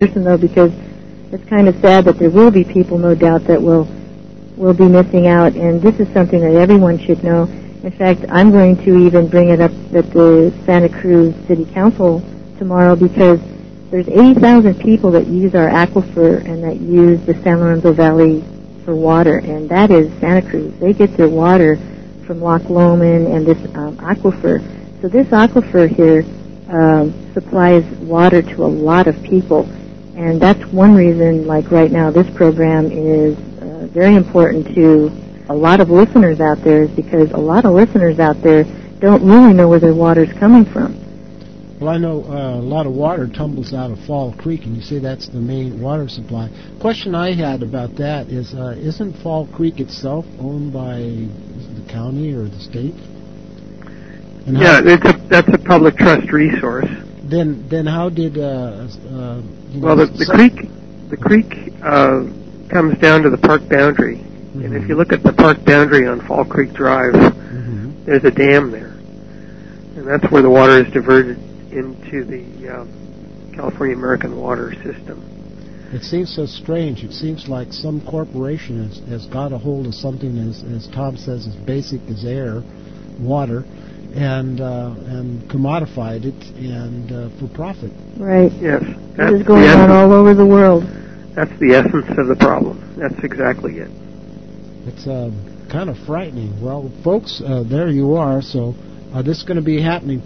person, though, because it's kind of sad that there will be people, no doubt, that will be missing out, and this is something that everyone should know. In fact, I'm going to even bring it up at the Santa Cruz City Council tomorrow, because there's 80,000 people that use our aquifer and that use the San Lorenzo Valley for water, and that is Santa Cruz. They get their water from Loch Lomond and this aquifer. So this aquifer here supplies water to a lot of people, and that's one reason, like right now, this program is very important to a lot of listeners out there, is because a lot of listeners out there don't really know where their water's coming from. Well, I know a lot of water tumbles out of Fall Creek, and you say that's the main water supply. Question I had about that is, isn't Fall Creek itself owned by the county or the state? And yeah, that's a public trust resource. Then how did well, the creek comes down to the park boundary, and if you look at the park boundary on Fall Creek Drive, there's a dam there, and that's where the water is diverted into the California American Water System. It seems so strange. It seems like some corporation has got a hold of something, as Tom says, as basic as air, water, and commodified it and for profit. Right. Yes. This is going on all over the world. That's the essence of the problem. That's exactly it. It's kind of frightening. Well, folks, there you are. So this is going to be happening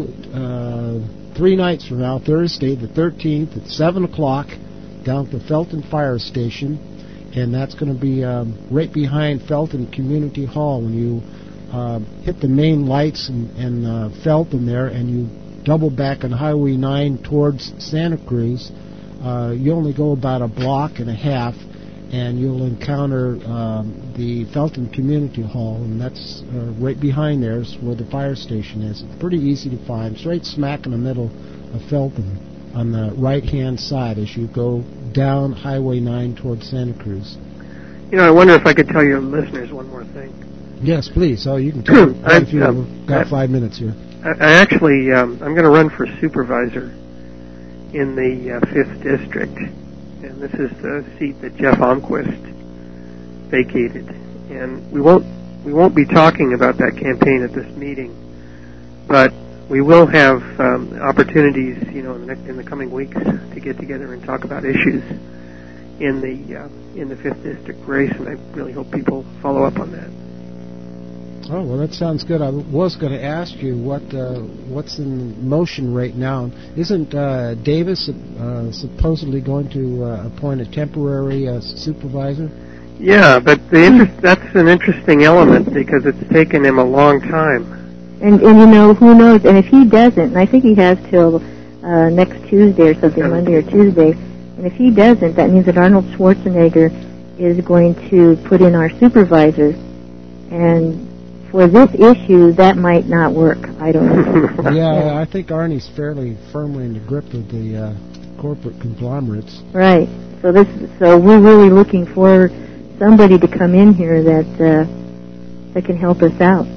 3 nights from now, Thursday the 13th at 7 o'clock down at the Felton Fire Station. And that's going to be right behind Felton Community Hall. When you hit the main lights in Felton there and you double back on Highway 9 towards Santa Cruz, you only go about a block and a half, and you'll encounter the Felton Community Hall, and that's right behind there is where the fire station is. It's pretty easy to find. It's right smack in the middle of Felton on the right-hand side as you go down Highway 9 towards Santa Cruz. You know, I wonder if I could tell your listeners one more thing. Yes, please. Oh, you can tell me if you've got 5 minutes here. I actually, I'm going to run for supervisor in the 5th District, and this is the seat that Jeff Almquist vacated. And we won't be talking about that campaign at this meeting, but we will have opportunities, you know, in the coming weeks to get together and talk about issues in the 5th District race, and I really hope people follow up on that. Oh, well, that sounds good. I was going to ask you what's in motion right now. Isn't Davis supposedly going to appoint a temporary supervisor? Yeah, but that's an interesting element because it's taken him a long time. And you know, who knows? And if he doesn't, and I think he has till next Tuesday or something, Monday or Tuesday, and if he doesn't, that means that Arnold Schwarzenegger is going to put in our supervisor. And for this issue, that might not work. I don't know. Yeah, I think Arnie's fairly firmly in the grip of the corporate conglomerates. Right. So we're really looking for somebody to come in here that can help us out.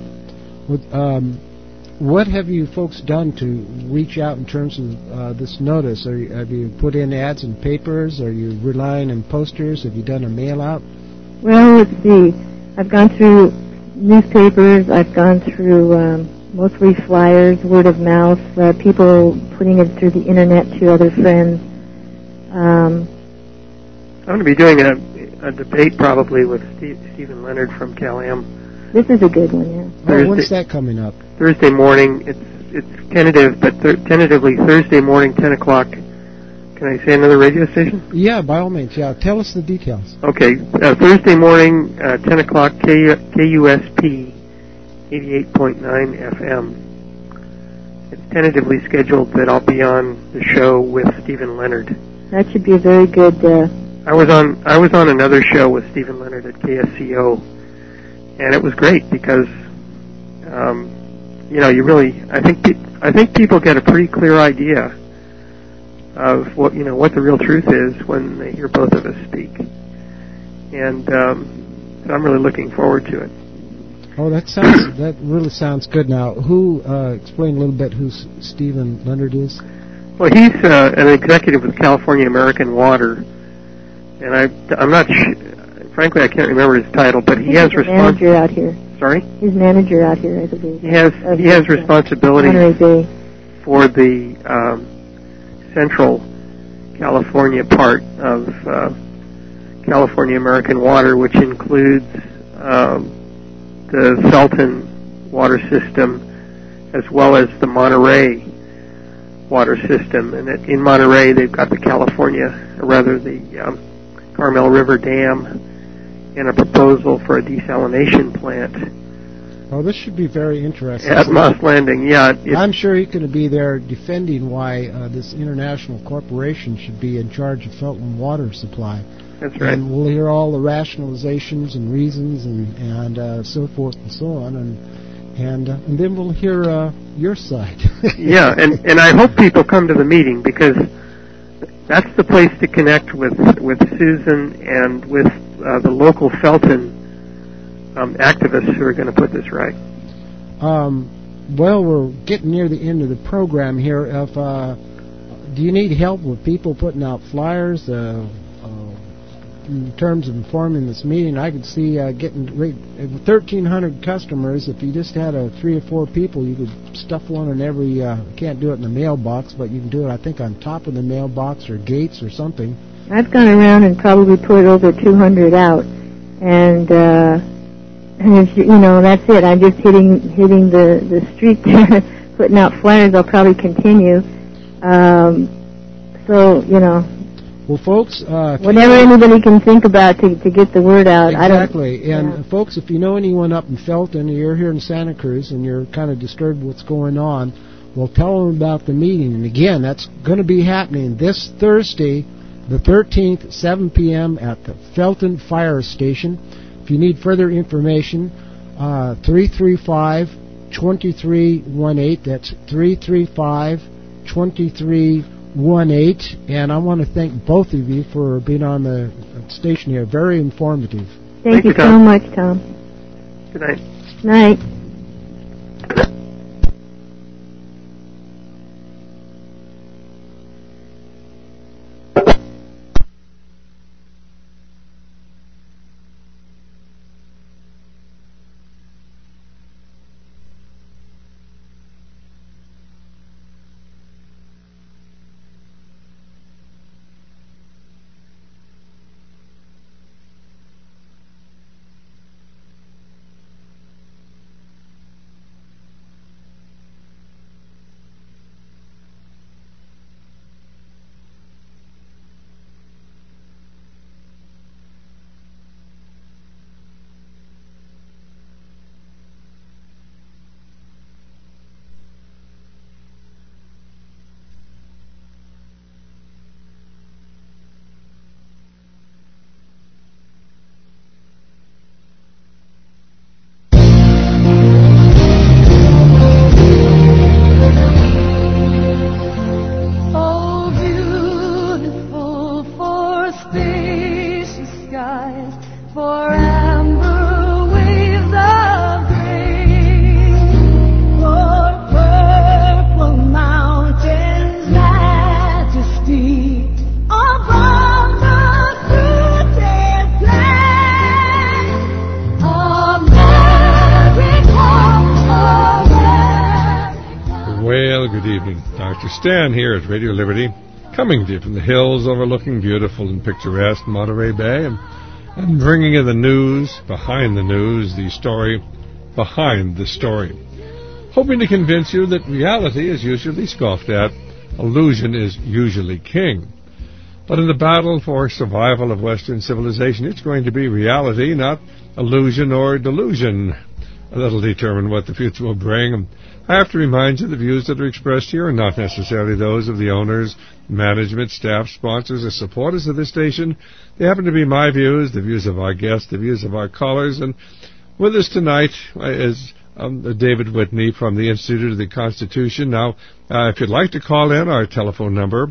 What have you folks done to reach out in terms of this notice? Have you put in ads in papers? Are you relying on posters? Have you done a mail out? Well, let's see. I've gone through newspapers. I've gone through mostly flyers, word of mouth, people putting it through the internet to other friends. I'm going to be doing a debate probably with Stephen Leonard from Cal-Am. This is a good one, yeah. When's that coming up? Thursday morning. It's tentative, but tentatively Thursday morning, 10 o'clock. Can I say another radio station? Yeah, by all means. Yeah, tell us the details. Okay, Thursday morning, 10 o'clock, KUSP, 88.9 FM. It's tentatively scheduled that I'll be on the show with Stephen Leonard. That should be a very good. I was on another show with Stephen Leonard at KSCO, and it was great because, you know, I think people get a pretty clear idea of what the real truth is when they hear both of us speak, and so I'm really looking forward to it. Oh, that really sounds good. Now, explain a little bit who Stephen Leonard is? Well, he's an executive with California American Water, and I'm not frankly, I can't remember his title, but he has manager out here. Sorry? He's manager out here, I believe. He has responsibility for the central California part of California American Water, which includes the Felton water system as well as the Monterey water system. And in Monterey, they've got the Carmel River Dam and a proposal for a desalination plant. Oh, this should be very interesting. At Moss Landing, yeah. I'm sure he's going to be there defending why this international corporation should be in charge of Felton water supply. That's right. And we'll hear all the rationalizations and reasons and so forth and so on, and then we'll hear your side. Yeah, and I hope people come to the meeting, because that's the place to connect with Susan and with the local Felton activists who are going to put this right. Well, we're getting near the end of the program here. Do you need help with people putting out flyers in terms of informing this meeting? I could see getting 1,300 customers. If you just had 3 or 4 people, you could stuff one in every. Can't do it in the mailbox, but you can do it, I think, on top of the mailbox or gates or something. I've gone around and probably put over 200 out, and if that's it. I'm just hitting the street there, putting out flyers. I'll probably continue. Well, folks, whatever anybody can think about to get the word out. Exactly. Folks, if you know anyone up in Felton, or you're here in Santa Cruz, and you're kind of disturbed with what's going on, well, tell them about the meeting. And again, that's going to be happening this Thursday, the 13th, 7 p.m. at the Felton Fire Station. If you need further information, 335-2318. That's 335-2318. And I want to thank both of you for being on the station here. Very informative. Thank you so much, Tom. Good night. Night. Stan here at Radio Liberty, coming to you from the hills overlooking beautiful and picturesque Monterey Bay, and bringing you the news, behind the news, the story behind the story. Hoping to convince you that reality is usually scoffed at, illusion is usually king. But in the battle for survival of Western civilization, it's going to be reality, not illusion or delusion. That'll determine what the future will bring. I have to remind you the views that are expressed here are not necessarily those of the owners, management, staff, sponsors, or supporters of this station. They happen to be my views, the views of our guests, the views of our callers. And with us tonight is David Whitney from the Institute of the Constitution. Now, if you'd like to call in, our telephone number,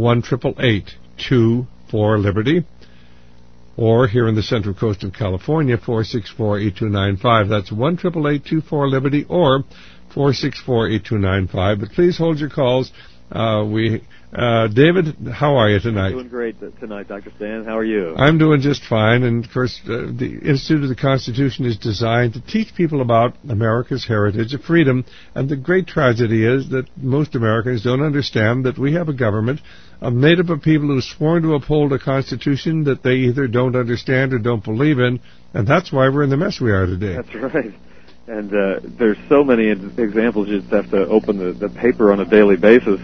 1-888-24-LIBERTY. Or here in the Central Coast of California, 464-8295. That's 1-888-24-LIBERTY or 464-8295. But please hold your calls David, how are you tonight? Doing great tonight, Dr. Stan. How are you? I'm doing just fine. And, of course, the Institute of the Constitution is designed to teach people about America's heritage of freedom. And the great tragedy is that most Americans don't understand that we have a government made up of people who've sworn to uphold a Constitution that they either don't understand or don't believe in. And that's why we're in the mess we are today. That's right. And there's so many examples. You just have to open the paper on a daily basis.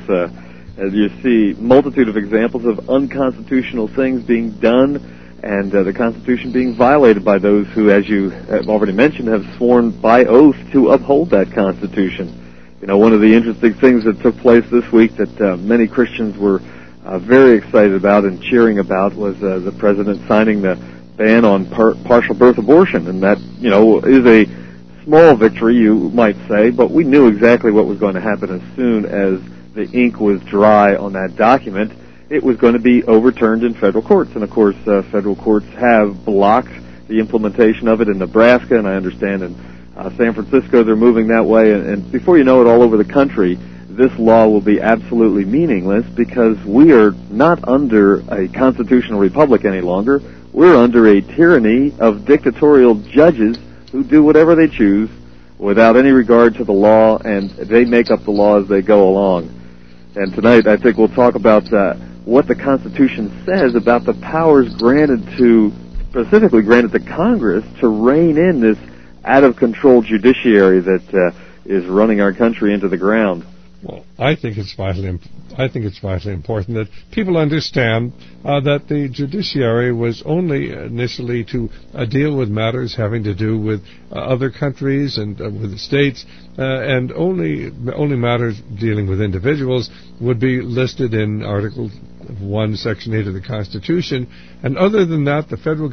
As you see multitude of examples of unconstitutional things being done and the Constitution being violated by those who, as you have already mentioned, have sworn by oath to uphold that Constitution. You know, one of the interesting things that took place this week that many Christians were very excited about and cheering about was the President signing the ban on partial birth abortion. And that, you know, is a small victory, you might say, but we knew exactly what was going to happen as soon as the ink was dry on that document. It was going to be overturned in federal courts. And, of course, federal courts have blocked the implementation of it in Nebraska, and I understand in San Francisco they're moving that way. And before you know it, all over the country, this law will be absolutely meaningless because we are not under a constitutional republic any longer. We're under a tyranny of dictatorial judges who do whatever they choose without any regard to the law, and they make up the law as they go along. And tonight I think we'll talk about what the Constitution says about the powers specifically granted to Congress to rein in this out-of-control judiciary that is running our country into the ground. Well, I think it's vitally important that people understand that the judiciary was only initially to deal with matters having to do with other countries and with the states, and only matters dealing with individuals would be listed in Article 1, Section 8 of the Constitution. And other than that, the federal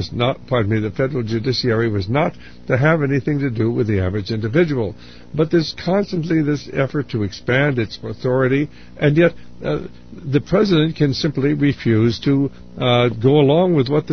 judiciary was not to have anything to do with the average individual. But there's constantly this effort to expand its authority, and yet the president can simply refuse to go along with what the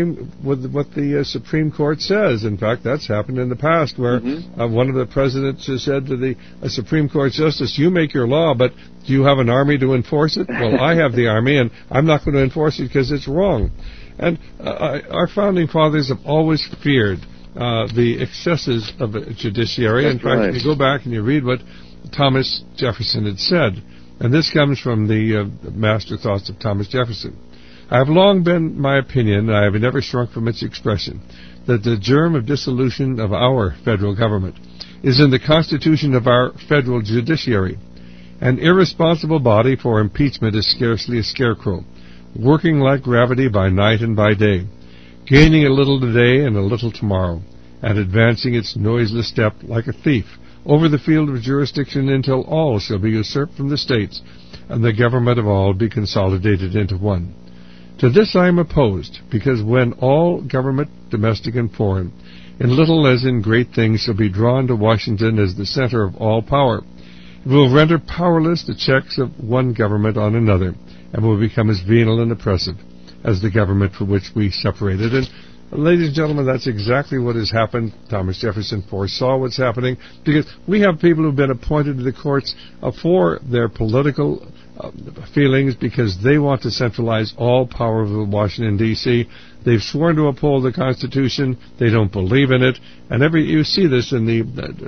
Supreme Court says. In fact, that's happened in the past, where one of the presidents has said to the Supreme Court justice, "You make your law, but do you have an army to enforce it?" Well, I have the army, and I'm not going to enforce it because it's wrong. And our founding fathers have always feared the excesses of a judiciary. That's in fact, right. if you go back and you read what Thomas Jefferson had said, and this comes from the master thoughts of Thomas Jefferson. "I have long been my opinion, and I have never shrunk from its expression, that the germ of dissolution of our federal government is in the constitution of our federal judiciary. An irresponsible body for impeachment is scarcely a scarecrow, working like gravity by night and by day, gaining a little today and a little tomorrow, and advancing its noiseless step like a thief over the field of jurisdiction until all shall be usurped from the states, and the government of all be consolidated into one. To this I am opposed, because when all government, domestic and foreign, in little as in great things, shall be drawn to Washington as the center of all power, it will render powerless the checks of one government on another, and will become as venal and oppressive as the government for which we separated." And ladies and gentlemen, that's exactly what has happened. Thomas Jefferson foresaw what's happening, because we have people who've been appointed to the courts for their political feelings, because they want to centralize all power of Washington, D.C. They've sworn to uphold the Constitution. They don't believe in it. And you see this in the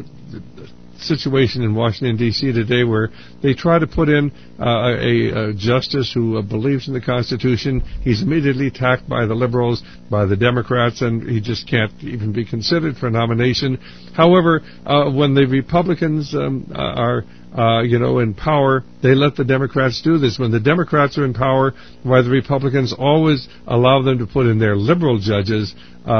situation in Washington, D.C. today, where they try to put in a justice who believes in the Constitution. He's immediately attacked by the liberals, by the Democrats, and he just can't even be considered for nomination. However, when the Republicans are in power, they let the Democrats do this. When the Democrats are in power, why the Republicans always allow them to put in their liberal judges,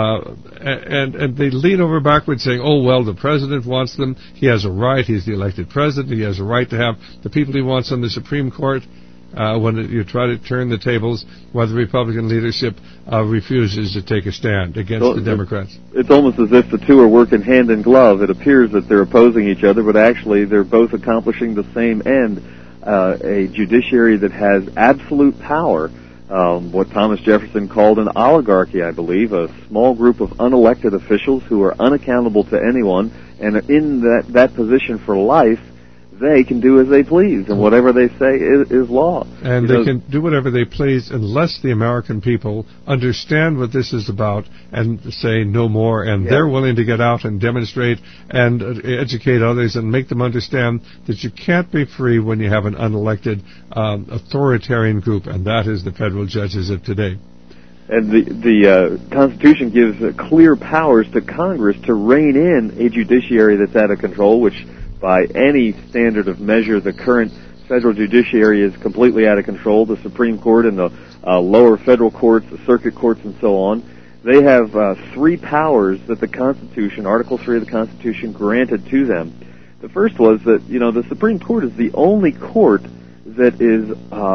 and they lean over backwards saying, "Oh, well, the president wants them. He has a right. He's the elected president. He has a right to have the people he wants on the Supreme Court." When you try to turn the tables, why the Republican leadership refuses to take a stand against the Democrats. It's almost as if the two are working hand in glove. It appears that they're opposing each other, but actually they're both accomplishing the same end, a judiciary that has absolute power, what Thomas Jefferson called an oligarchy, I believe, a small group of unelected officials who are unaccountable to anyone and are in that position for life. they can do as they please, and whatever they say is law. And they can do whatever they please unless the American people understand what this is about and say no more, and they're willing to get out and demonstrate and educate others and make them understand that you can't be free when you have an unelected authoritarian group, and that is the federal judges of today. And the Constitution gives clear powers to Congress to rein in a judiciary that's out of control, which by any standard of measure, the current federal judiciary is completely out of control. The Supreme Court and the lower federal courts, the circuit courts, and so on, they have three powers that the Constitution, Article 3 of the Constitution, granted to them. The first was that, the Supreme Court is the only court that is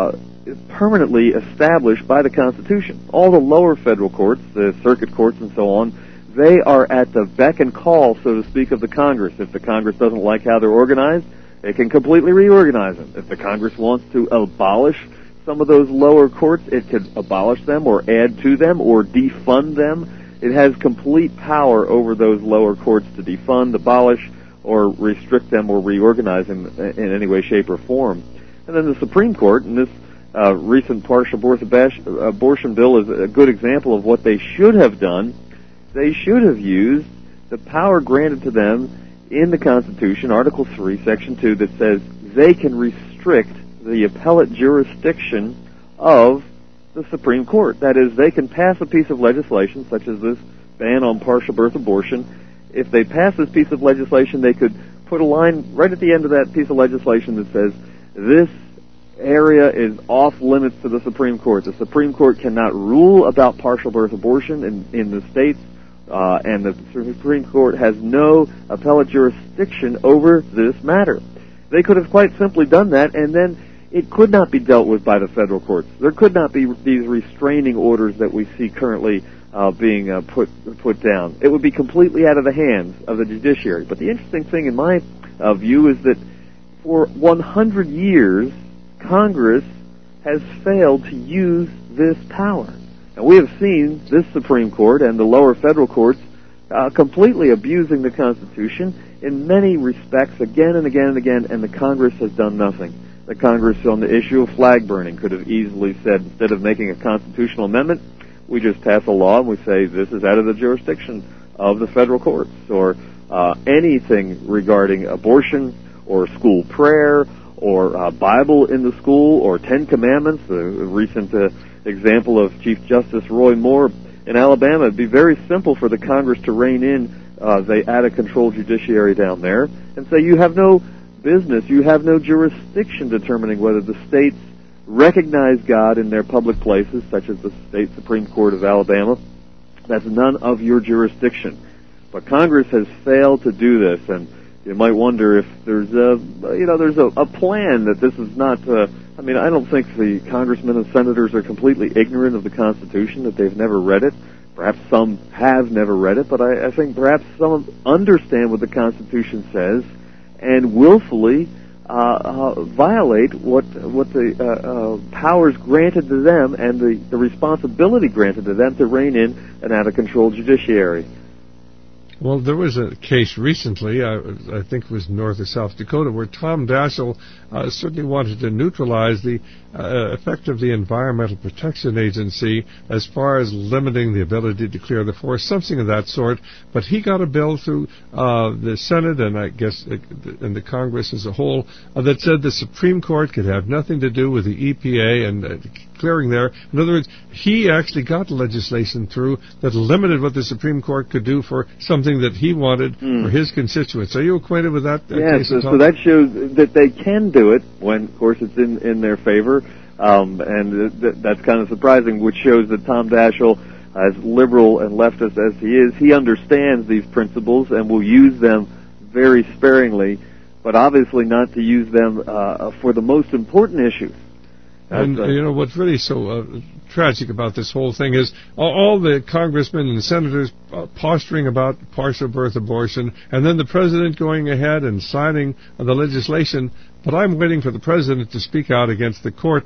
permanently established by the Constitution. All the lower federal courts, the circuit courts, and so on, they are at the beck and call, so to speak, of the Congress. If the Congress doesn't like how they're organized, it can completely reorganize them. If the Congress wants to abolish some of those lower courts, it could abolish them or add to them or defund them. It has complete power over those lower courts to defund, abolish, or restrict them or reorganize them in any way, shape, or form. And then the Supreme Court, and this recent partial abortion bill is a good example of what they should have done. They should have used the power granted to them in the Constitution, Article 3, Section 2, that says they can restrict the appellate jurisdiction of the Supreme Court. That is, they can pass a piece of legislation, such as this ban on partial birth abortion. If they pass this piece of legislation, they could put a line right at the end of that piece of legislation that says, this area is off limits to the Supreme Court. The Supreme Court cannot rule about partial birth abortion in the states, and the Supreme Court has no appellate jurisdiction over this matter. They could have quite simply done that, and then it could not be dealt with by the federal courts. There could not be these restraining orders that we see currently being put down. It would be completely out of the hands of the judiciary. But the interesting thing in my view is that for 100 years, Congress has failed to use this power. And we have seen this Supreme Court and the lower federal courts completely abusing the Constitution in many respects again and again and again, and the Congress has done nothing. The Congress on the issue of flag burning could have easily said, instead of making a constitutional amendment, we just pass a law and we say this is out of the jurisdiction of the federal courts, or anything regarding abortion or school prayer or Bible in the school or Ten Commandments. A recent example of Chief Justice Roy Moore in Alabama. It'd be very simple for the Congress to rein in the out-of-control judiciary down there and say you have no business, you have no jurisdiction determining whether the states recognize God in their public places, such as the state Supreme Court of Alabama. That's none of your jurisdiction. But Congress has failed to do this, and you might wonder if there's a plan that this is not. I don't think the congressmen and senators are completely ignorant of the Constitution, that they've never read it. Perhaps some have never read it, but I think perhaps some understand what the Constitution says and willfully violate what the powers granted to them and the responsibility granted to them to rein in an out-of-control judiciary. Well, there was a case recently, I think it was North or South Dakota, where Tom Daschle certainly wanted to neutralize the effect of the Environmental Protection Agency as far as limiting the ability to clear the forest, something of that sort. But he got a bill through the Senate and I guess and the Congress as a whole that said the Supreme Court could have nothing to do with the EPA and clearing there. In other words, he actually got legislation through that limited what the Supreme Court could do for something that he wanted for his constituents. Are you acquainted with that? Yes, so that shows that they can do it when, of course, it's in their favor, and that's kind of surprising, which shows that Tom Daschle, as liberal and leftist as he is, he understands these principles and will use them very sparingly, but obviously not to use them for the most important issues. And what's really so tragic about this whole thing is all the congressmen and senators posturing about partial birth abortion, and then the president going ahead and signing the legislation. But I'm waiting for the president to speak out against the court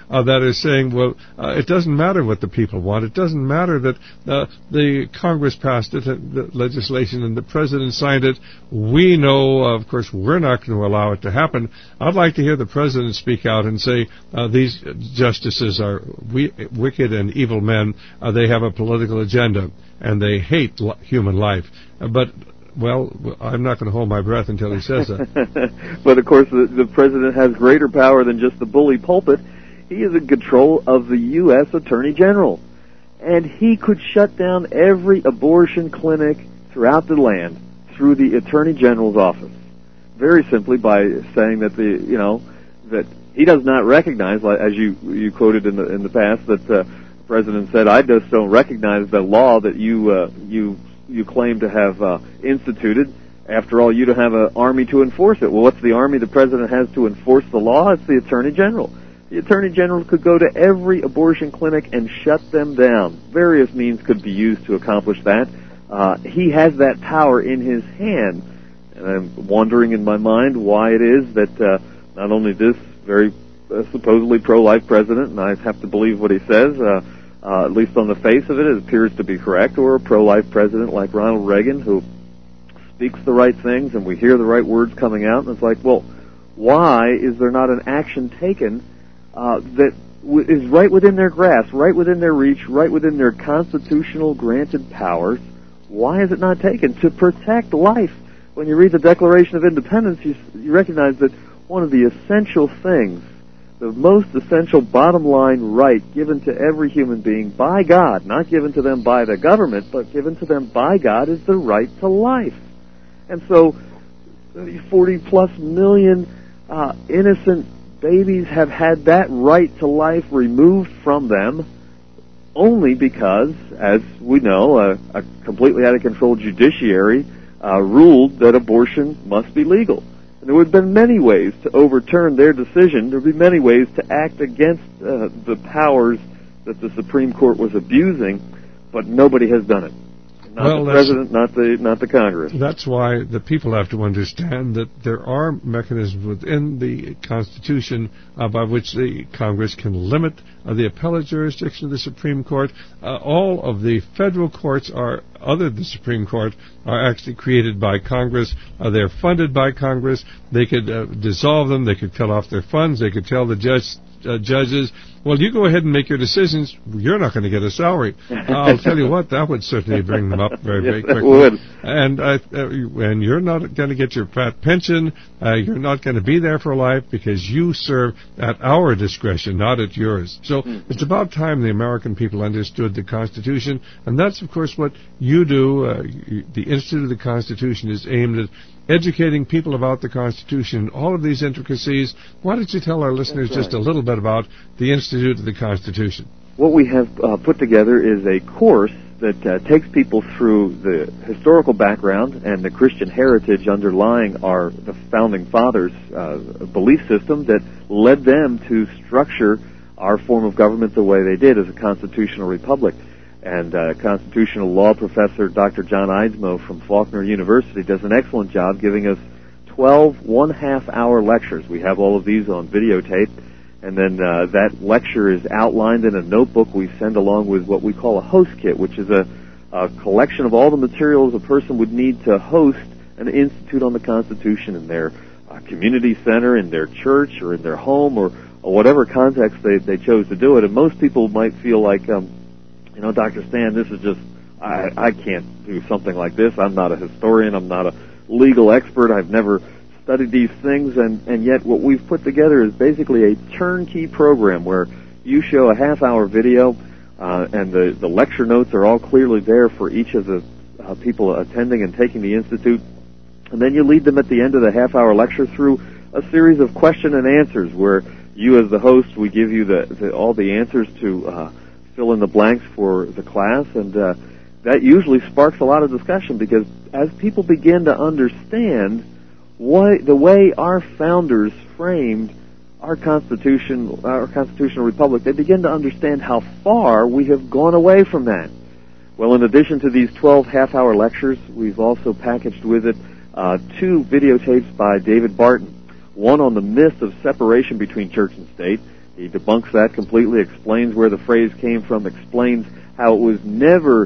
that is saying, well, it doesn't matter what the people want. It doesn't matter that the Congress passed it, the legislation, and the President signed it. We know, of course, we're not going to allow it to happen. I'd like to hear the President speak out and say these justices are wicked and evil men. They have a political agenda, and they hate human life. But well, I'm not going to hold my breath until he says that. But, of course, the President has greater power than just the bully pulpit. He is in control of the U.S. Attorney General. And he could shut down every abortion clinic throughout the land through the Attorney General's office. Very simply by saying that that he does not recognize, as you quoted in the past, that the President said, I just don't recognize the law that you claim to have instituted. After all, you don't have an army to enforce it. Well, what's the army the President has to enforce the law? It's the Attorney General. The Attorney General could go to every abortion clinic and shut them down. Various means could be used to accomplish that. He has that power in his hand. And I'm wondering in my mind why it is that not only this very supposedly pro-life President, and I have to believe what he says, at least on the face of it, it appears to be correct, or a pro-life president like Ronald Reagan who speaks the right things and we hear the right words coming out, and it's like, well, why is there not an action taken that is right within their grasp, right within their reach, right within their constitutional granted powers? Why is it not taken to protect life? When you read the Declaration of Independence, you recognize that one of the essential things, the most essential bottom line right given to every human being by God, not given to them by the government, but given to them by God, is the right to life. And so 40-plus million innocent babies have had that right to life removed from them only because, as we know, a completely out-of-control judiciary ruled that abortion must be legal. And there would have been many ways to overturn their decision. There would be many ways to act against the powers that the Supreme Court was abusing, but nobody has done it. Not the President, not the Congress. That's why the people have to understand that there are mechanisms within the Constitution by which the Congress can limit the appellate jurisdiction of the Supreme Court. All of the federal courts other than the Supreme Court, are actually created by Congress. They're funded by Congress. They could dissolve them. They could cut off their funds. They could tell the judges, well, you go ahead and make your decisions. You're not going to get a salary. I'll tell you what, that would certainly bring them up very, very quickly. Would. And you're not going to get your fat pension. You're not going to be there for life because you serve at our discretion, not at yours. So it's about time the American people understood the Constitution, and that's, of course, what you do. The Institute of the Constitution is aimed at educating people about the Constitution and all of these intricacies. Why don't you tell our listeners just a little bit about the Institute of the Constitution? What we have put together is a course that takes people through the historical background and the Christian heritage underlying the Founding Fathers' belief system that led them to structure our form of government the way they did as a constitutional republic. And constitutional law professor Dr. John Eidsmoe from Faulkner University does an excellent job giving us 12 one-half-hour lectures. We have all of these on videotape, and then that lecture is outlined in a notebook we send along with what we call a host kit, which is a collection of all the materials a person would need to host an institute on the Constitution in their community center, in their church, or in their home, or whatever context they chose to do it. And most people might feel like, Dr. Stan, this is just, I can't do something like this. I'm not a historian. I'm not a legal expert. I've never studied these things. And yet what we've put together is basically a turnkey program where you show a half-hour video, and the lecture notes are all clearly there for each of the people attending and taking the Institute. And then you lead them at the end of the half-hour lecture through a series of question and answers where you as the host, we give you all the answers to fill in the blanks for the class, and that usually sparks a lot of discussion because as people begin to understand the way our founders framed our constitutional republic, they begin to understand how far we have gone away from that. Well, in addition to these 12 half-hour lectures, we've also packaged with it 2 videotapes by David Barton, one on the myth of separation between church and state, He debunks that completely, explains where the phrase came from, explains how it was never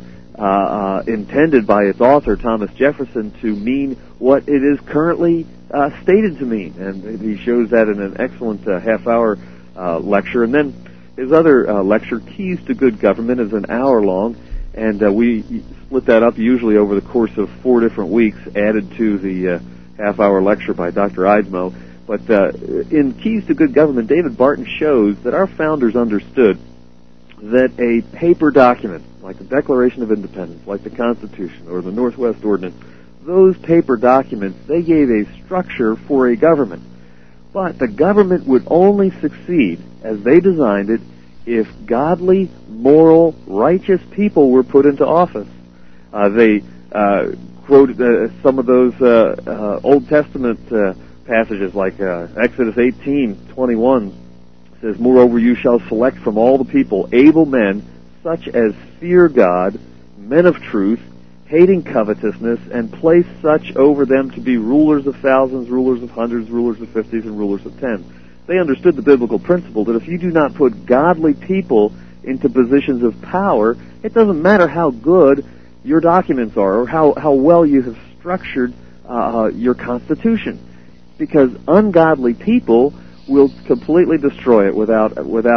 intended by its author, Thomas Jefferson, to mean what it is currently stated to mean. And he shows that in an excellent half-hour lecture. And then his other lecture, Keys to Good Government, is an hour long, and we split that up usually over the course of 4 different weeks, added to the half-hour lecture by Dr. Eidsmoe. But in Keys to Good Government, David Barton shows that our founders understood that a paper document, like the Declaration of Independence, like the Constitution, or the Northwest Ordinance, those paper documents, they gave a structure for a government. But the government would only succeed, as they designed it, if godly, moral, righteous people were put into office. They quoted some of those Old Testament passages, like Exodus 18:21 says, "Moreover, you shall select from all the people able men, such as fear God, men of truth, hating covetousness, and place such over them to be rulers of thousands, rulers of hundreds, rulers of fifties, and rulers of tens." They understood the biblical principle that if you do not put godly people into positions of power, it doesn't matter how good your documents are or how well you have structured your Constitution, because ungodly people will completely destroy it without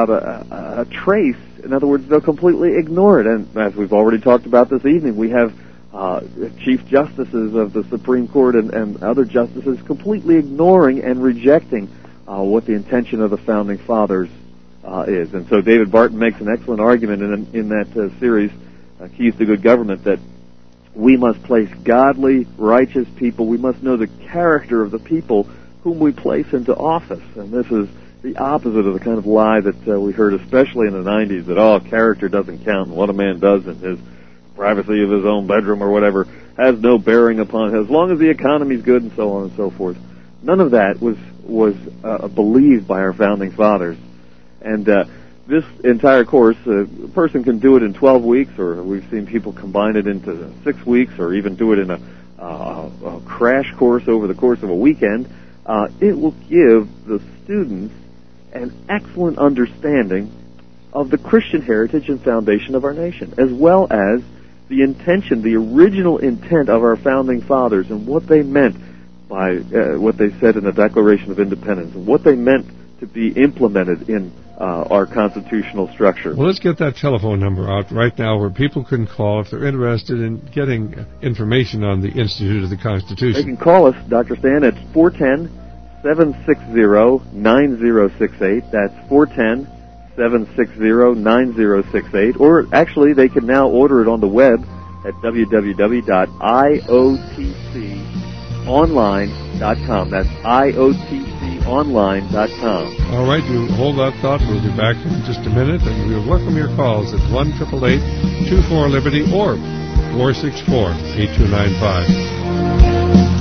a trace. In other words, they'll completely ignore it. And as we've already talked about this evening, we have chief justices of the Supreme Court and other justices completely ignoring and rejecting what the intention of the Founding Fathers is. And so David Barton makes an excellent argument in that series, Keys to Good Government, that we must place godly, righteous people. We must know the character of the people whom we place into office. And this is the opposite of the kind of lie that we heard, especially in the 90s, that, character doesn't count, and what a man does in his privacy of his own bedroom or whatever has no bearing upon him, as long as the economy's good, and so on and so forth. None of that was believed by our Founding Fathers. And this entire course, a person can do it in 12 weeks, or we've seen people combine it into 6 weeks, or even do it in a crash course over the course of a weekend. It will give the students an excellent understanding of the Christian heritage and foundation of our nation, as well as the intention, the original intent of our Founding Fathers, and what they meant by what they said in the Declaration of Independence, and what they meant to be implemented in our constitutional structure. Well, let's get that telephone number out right now where people can call if they're interested in getting information on the Institute of the Constitution. They can call us, Dr. Stan, at 410-760-9068. That's 410-760-9068. Or actually, they can now order it on the web at www.iotconline.com. That's iotconline.com. All right, you hold that thought. We'll be back in just a minute, and we'll welcome your calls at 1-888-24-LIBERTY or 464-8295.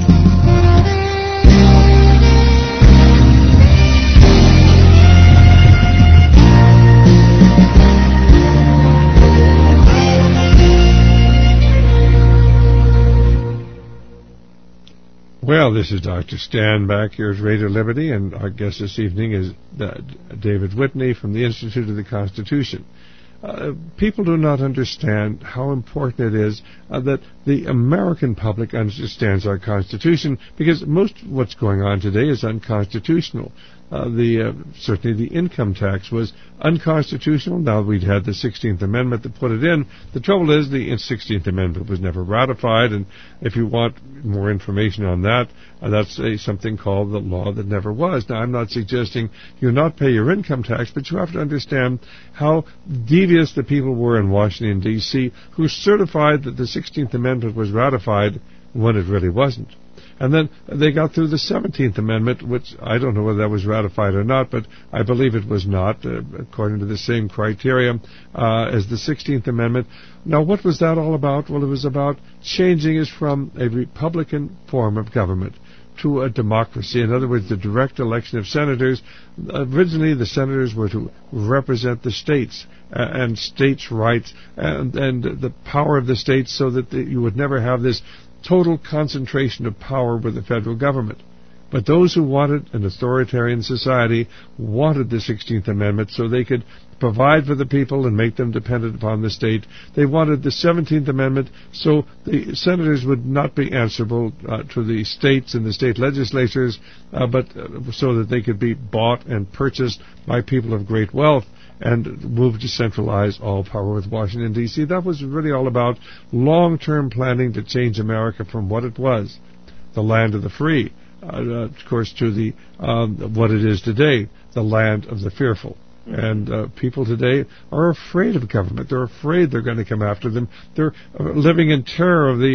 Well, this is Dr. Stan back here at Radio Liberty, and our guest this evening is David Whitney from the Institute of the Constitution. People do not understand how important it is that the American public understands our Constitution, because most of what's going on today is unconstitutional. Certainly the income tax was unconstitutional. Now we'd had the 16th Amendment that put it in. The trouble is the 16th Amendment was never ratified, and if you want more information on that, that's something called the law that never was. Now, I'm not suggesting you not pay your income tax, but you have to understand how devious the people were in Washington, D.C., who certified that the 16th Amendment was ratified when it really wasn't. And then they got through the 17th Amendment, which I don't know whether that was ratified or not, but I believe it was not, according to the same criteria as the 16th Amendment. Now, what was that all about? Well, it was about changing us from a Republican form of government to a democracy. In other words, the direct election of senators. Originally, the senators were to represent the states and states' rights and the power of the states, so that you would never have this total concentration of power with the federal government. But those who wanted an authoritarian society wanted the 16th Amendment so they could provide for the people and make them dependent upon the state. They wanted the 17th Amendment so the senators would not be answerable to the states and the state legislatures, but so that they could be bought and purchased by people of great wealth and move to centralize all power with Washington, D.C. That was really all about long-term planning to change America from what it was, the land of the free, of course, to the what it is today, the land of the fearful. And people today are afraid of government. They're afraid they're going to come after them. They're living in terror of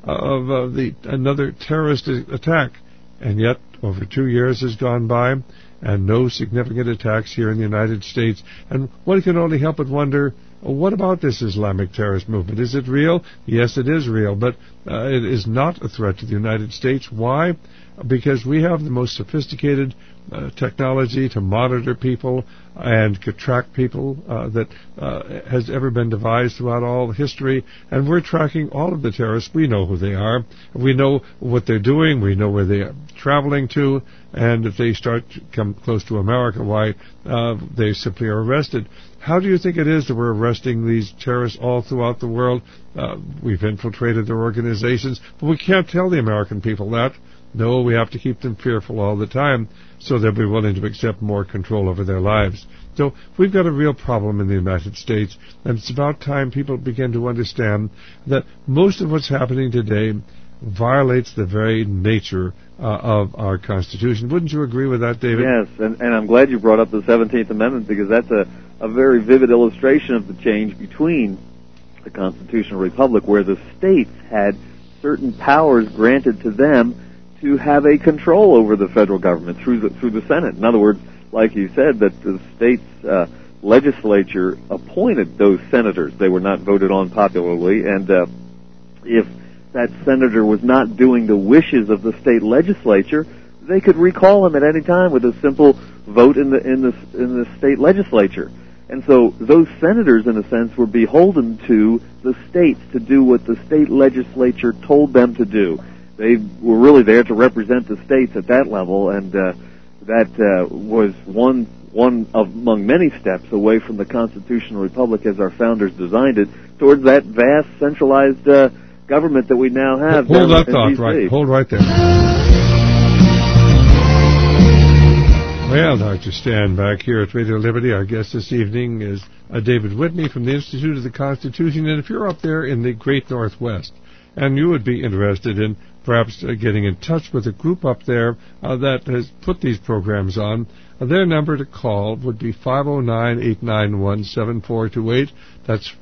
the another terrorist attack. And yet, over 2 years has gone by, and no significant attacks here in the United States. And one can only help but wonder, what about this Islamic terrorist movement? Is it real? Yes, it is real, but it is not a threat to the United States. Why? Because we have the most sophisticated technology to monitor people and to track people that has ever been devised throughout all history, and we're tracking all of the terrorists. We know who they are. We know what they're doing. We know where they are traveling to, and if they start to come close to America, why, they simply are arrested. How do you think it is that we're arresting these terrorists all throughout the world? We've infiltrated their organizations, but we can't tell the American people that. No, we have to keep them fearful all the time so they'll be willing to accept more control over their lives. So we've got a real problem in the United States, and it's about time people begin to understand that most of what's happening today violates the very nature of our Constitution. Wouldn't you agree with that, David? Yes, and I'm glad you brought up the 17th Amendment, because that's a very vivid illustration of the change between the constitutional republic, where the states had certain powers granted to them to have a control over the federal government through the Senate. In other words, like you said, that the state's legislature appointed those senators. They were not voted on popularly, and if that senator was not doing the wishes of the state legislature, they could recall him at any time with a simple vote in the state legislature. And so those senators, in a sense, were beholden to the states to do what the state legislature told them to do. They were really there to represent the states at that level, and that was one among many steps away from the constitutional republic as our founders designed it, towards that vast centralized government that we now have. Hold that thought, right? Hold right there. Well, Dr. Stan, back here at Radio Liberty, our guest this evening is David Whitney from the Institute of the Constitution. And if you're up there in the Great Northwest, and you would be interested in perhaps getting in touch with a group up there that has put these programs on, their number to call would be 509-891-7428. That's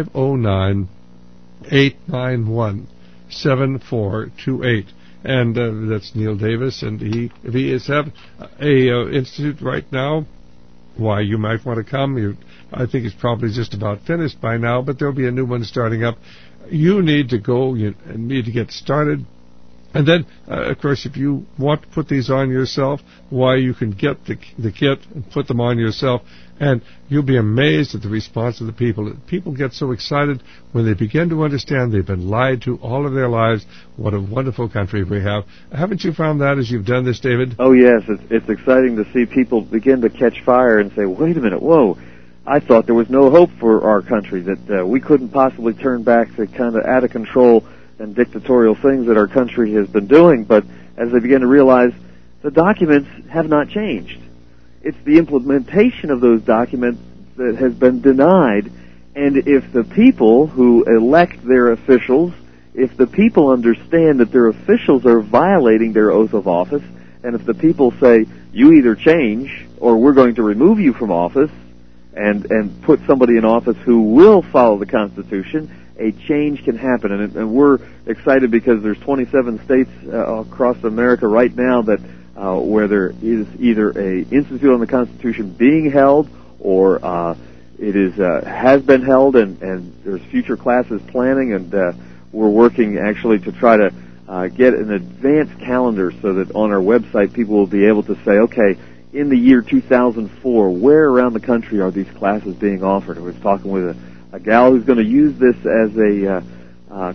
509-891-7428. And that's Neil Davis, and if he is have a institute right now, why, you might want to come. I think it's probably just about finished by now, but there'll be a new one starting up. You need to go. You need to get started. And then, of course, if you want to put these on yourself, why, you can get the kit and put them on yourself, and you'll be amazed at the response of the people. People get so excited when they begin to understand they've been lied to all of their lives. What a wonderful country we have. Haven't you found that as you've done this, David? Oh, yes. It's exciting to see people begin to catch fire and say, wait a minute, whoa, I thought there was no hope for our country, that we couldn't possibly turn back the kind of out-of-control and dictatorial things that our country has been doing. But as they begin to realize, the documents have not changed. It's the implementation of those documents that has been denied. And if the people who elect their officials, if the people understand that their officials are violating their oath of office, and if the people say, you either change or we're going to remove you from office and put somebody in office who will follow the Constitution, a change can happen. And we're excited because there's 27 states across America right now that where there is either a Institute on the Constitution being held, or it is has been held, and there's future classes planning, and we're working actually to try to get an advanced calendar so that on our website people will be able to say, okay, in the year 2004, where around the country are these classes being offered? I was talking with a gal who's going to use this as a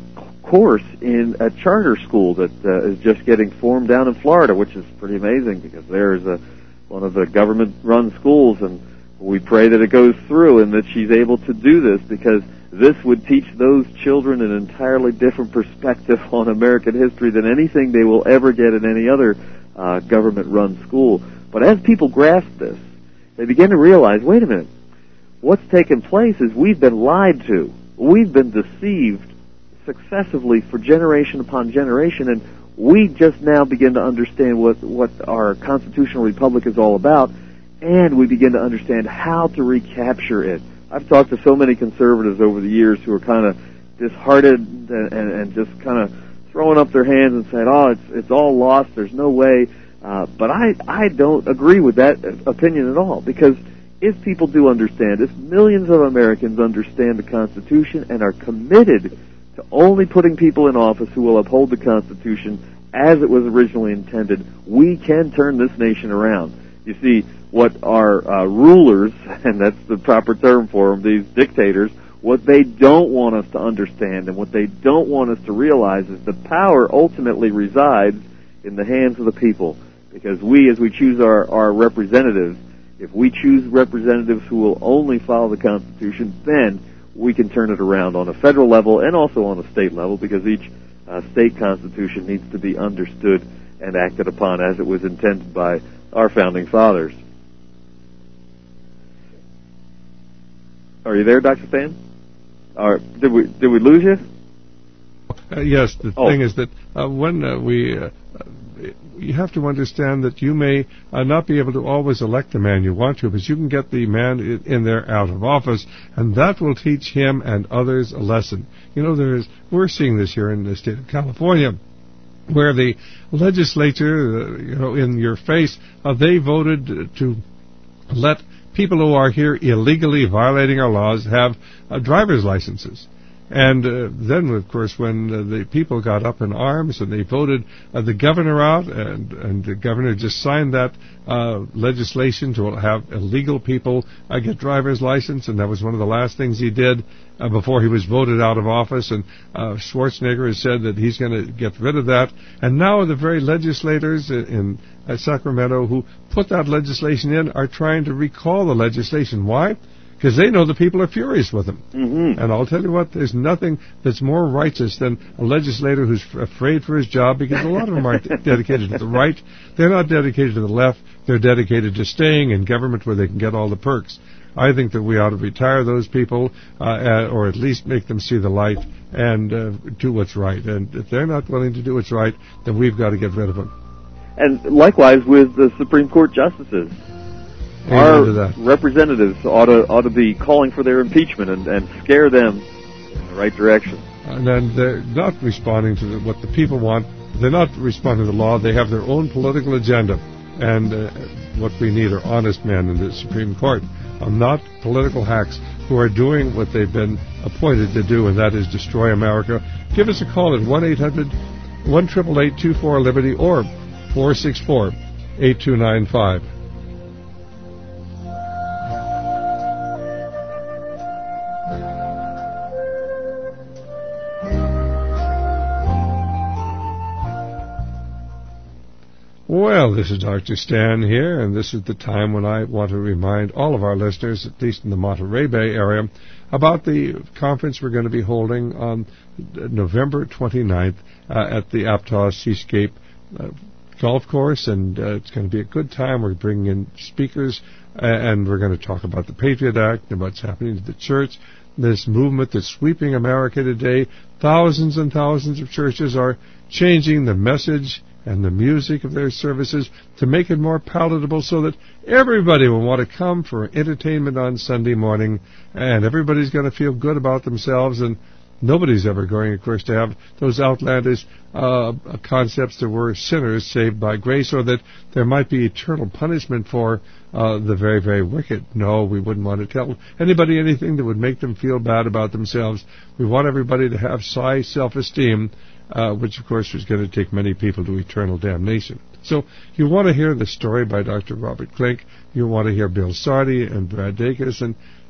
course in a charter school that is just getting formed down in Florida, which is pretty amazing because there is one of the government-run schools, and we pray that it goes through and that she's able to do this, because this would teach those children an entirely different perspective on American history than anything they will ever get in any other government-run school. But as people grasp this, they begin to realize, wait a minute, what's taken place is we've been lied to. We've been deceived successively for generation upon generation, and we just now begin to understand what our constitutional republic is all about, and we begin to understand how to recapture it. I've talked to so many conservatives over the years who are kind of disheartened and just kind of throwing up their hands and saying, oh, it's all lost, there's no way. But I don't agree with that opinion at all, because if people do understand, if millions of Americans understand the Constitution and are committed to only putting people in office who will uphold the Constitution as it was originally intended, we can turn this nation around. You see, what our rulers, and that's the proper term for them, these dictators, what they don't want us to understand and what they don't want us to realize is the power ultimately resides in the hands of the people. Because we, as we choose our representatives, if we choose representatives who will only follow the Constitution, then we can turn it around on a federal level and also on a state level, because each state constitution needs to be understood and acted upon as it was intended by our founding fathers. Are you there, Dr. Stan? Did we lose you? Yes, the thing is that when you have to understand that you may not be able to always elect the man you want to, but you can get the man in there out of office, and that will teach him and others a lesson. You know, we're seeing this here in the state of California, where the legislature, in your face, they voted to let people who are here illegally violating our laws have driver's licenses. And then, of course, when the people got up in arms and they voted the governor out, and the governor just signed that legislation to have illegal people get driver's license, and that was one of the last things he did before he was voted out of office. And Schwarzenegger has said that he's going to get rid of that. And now the very legislators in Sacramento who put that legislation in are trying to recall the legislation. Why? Because they know the people are furious with them. Mm-hmm. And I'll tell you what, there's nothing that's more righteous than a legislator who's afraid for his job, because a lot of them aren't dedicated to the right. They're not dedicated to the left. They're dedicated to staying in government where they can get all the perks. I think that we ought to retire those people, or at least make them see the light and do what's right. And if they're not willing to do what's right, then we've got to get rid of them. And likewise with the Supreme Court justices. Our representatives ought to be calling for their impeachment and scare them in the right direction. And then they're not responding to what the people want. They're not responding to the law. They have their own political agenda. And what we need are honest men in the Supreme Court, not political hacks who are doing what they've been appointed to do, and that is destroy America. Give us a call at 1-800-1888-24-LIBERTY or 464-8295. Well, this is Dr. Stan here, and this is the time when I want to remind all of our listeners, at least in the Monterey Bay area, about the conference we're going to be holding on November 29th at the Aptos Seascape Golf Course, and it's going to be a good time. We're bringing in speakers, and we're going to talk about the Patriot Act and what's happening to the church, this movement that's sweeping America today. Thousands and thousands of churches are changing the message and the music of their services to make it more palatable so that everybody will want to come for entertainment on Sunday morning, and everybody's going to feel good about themselves, and nobody's ever going, of course, to have those outlandish concepts that we're sinners saved by grace, or that there might be eternal punishment for the very, very wicked. No, we wouldn't want to tell anybody anything that would make them feel bad about themselves. We want everybody to have high self-esteem, which, of course, is going to take many people to eternal damnation. So you want to hear the story by Dr. Robert Klink. You want to hear Bill Sardi and Brad Dacus. And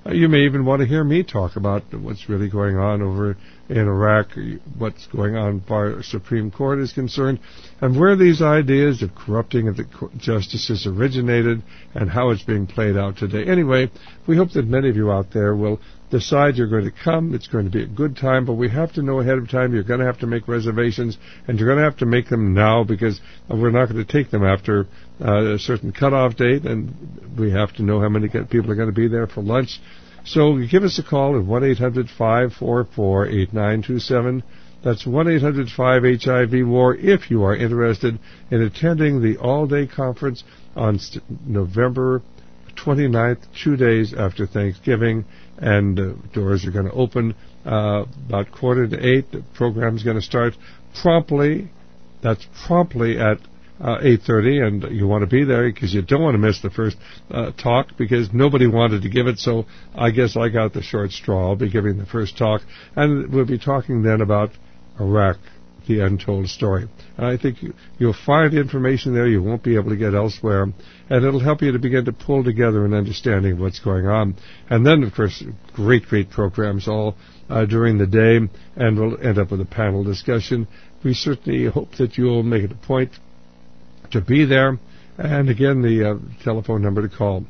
You may even want to hear me talk about what's really going on over in Iraq, what's going on as far as the Supreme Court is concerned, and where these ideas of corrupting of the justices originated and how it's being played out today. Anyway, we hope that many of you out there will decide you're going to come. It's going to be a good time, but we have to know ahead of time. You're going to have to make reservations, and you're going to have to make them now, because we're not going to take them after a certain cutoff date, and we have to know how many people are going to be there for lunch. So give us a call at 1-800-544-8927. That's 1-800-5HIV-WAR if you are interested in attending the all-day conference on November 29th, 2 days after Thanksgiving, and doors are going to open about 7:45. The program's going to start promptly. That's promptly at 8:30, and you want to be there because you don't want to miss the first talk, because nobody wanted to give it, so I guess I got the short straw. I'll be giving the first talk, and we'll be talking then about Iraq, the untold story. And I think you'll find information there you won't be able to get elsewhere, and it'll help you to begin to pull together an understanding of what's going on. And then, of course, great programs all during the day, and we'll end up with a panel discussion. We certainly hope that you'll make it a point to be there. And again, the telephone number to call,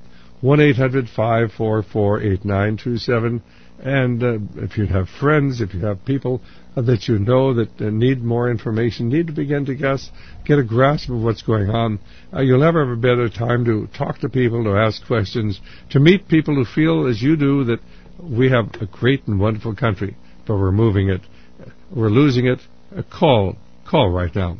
1-800-544-8927. And if you have friends, if you have people that you know that need more information, need to begin to get a grasp of what's going on, you'll never have a better time to talk to people, to ask questions, to meet people who feel as you do that we have a great and wonderful country, but we're moving it, we're losing it. Call right now.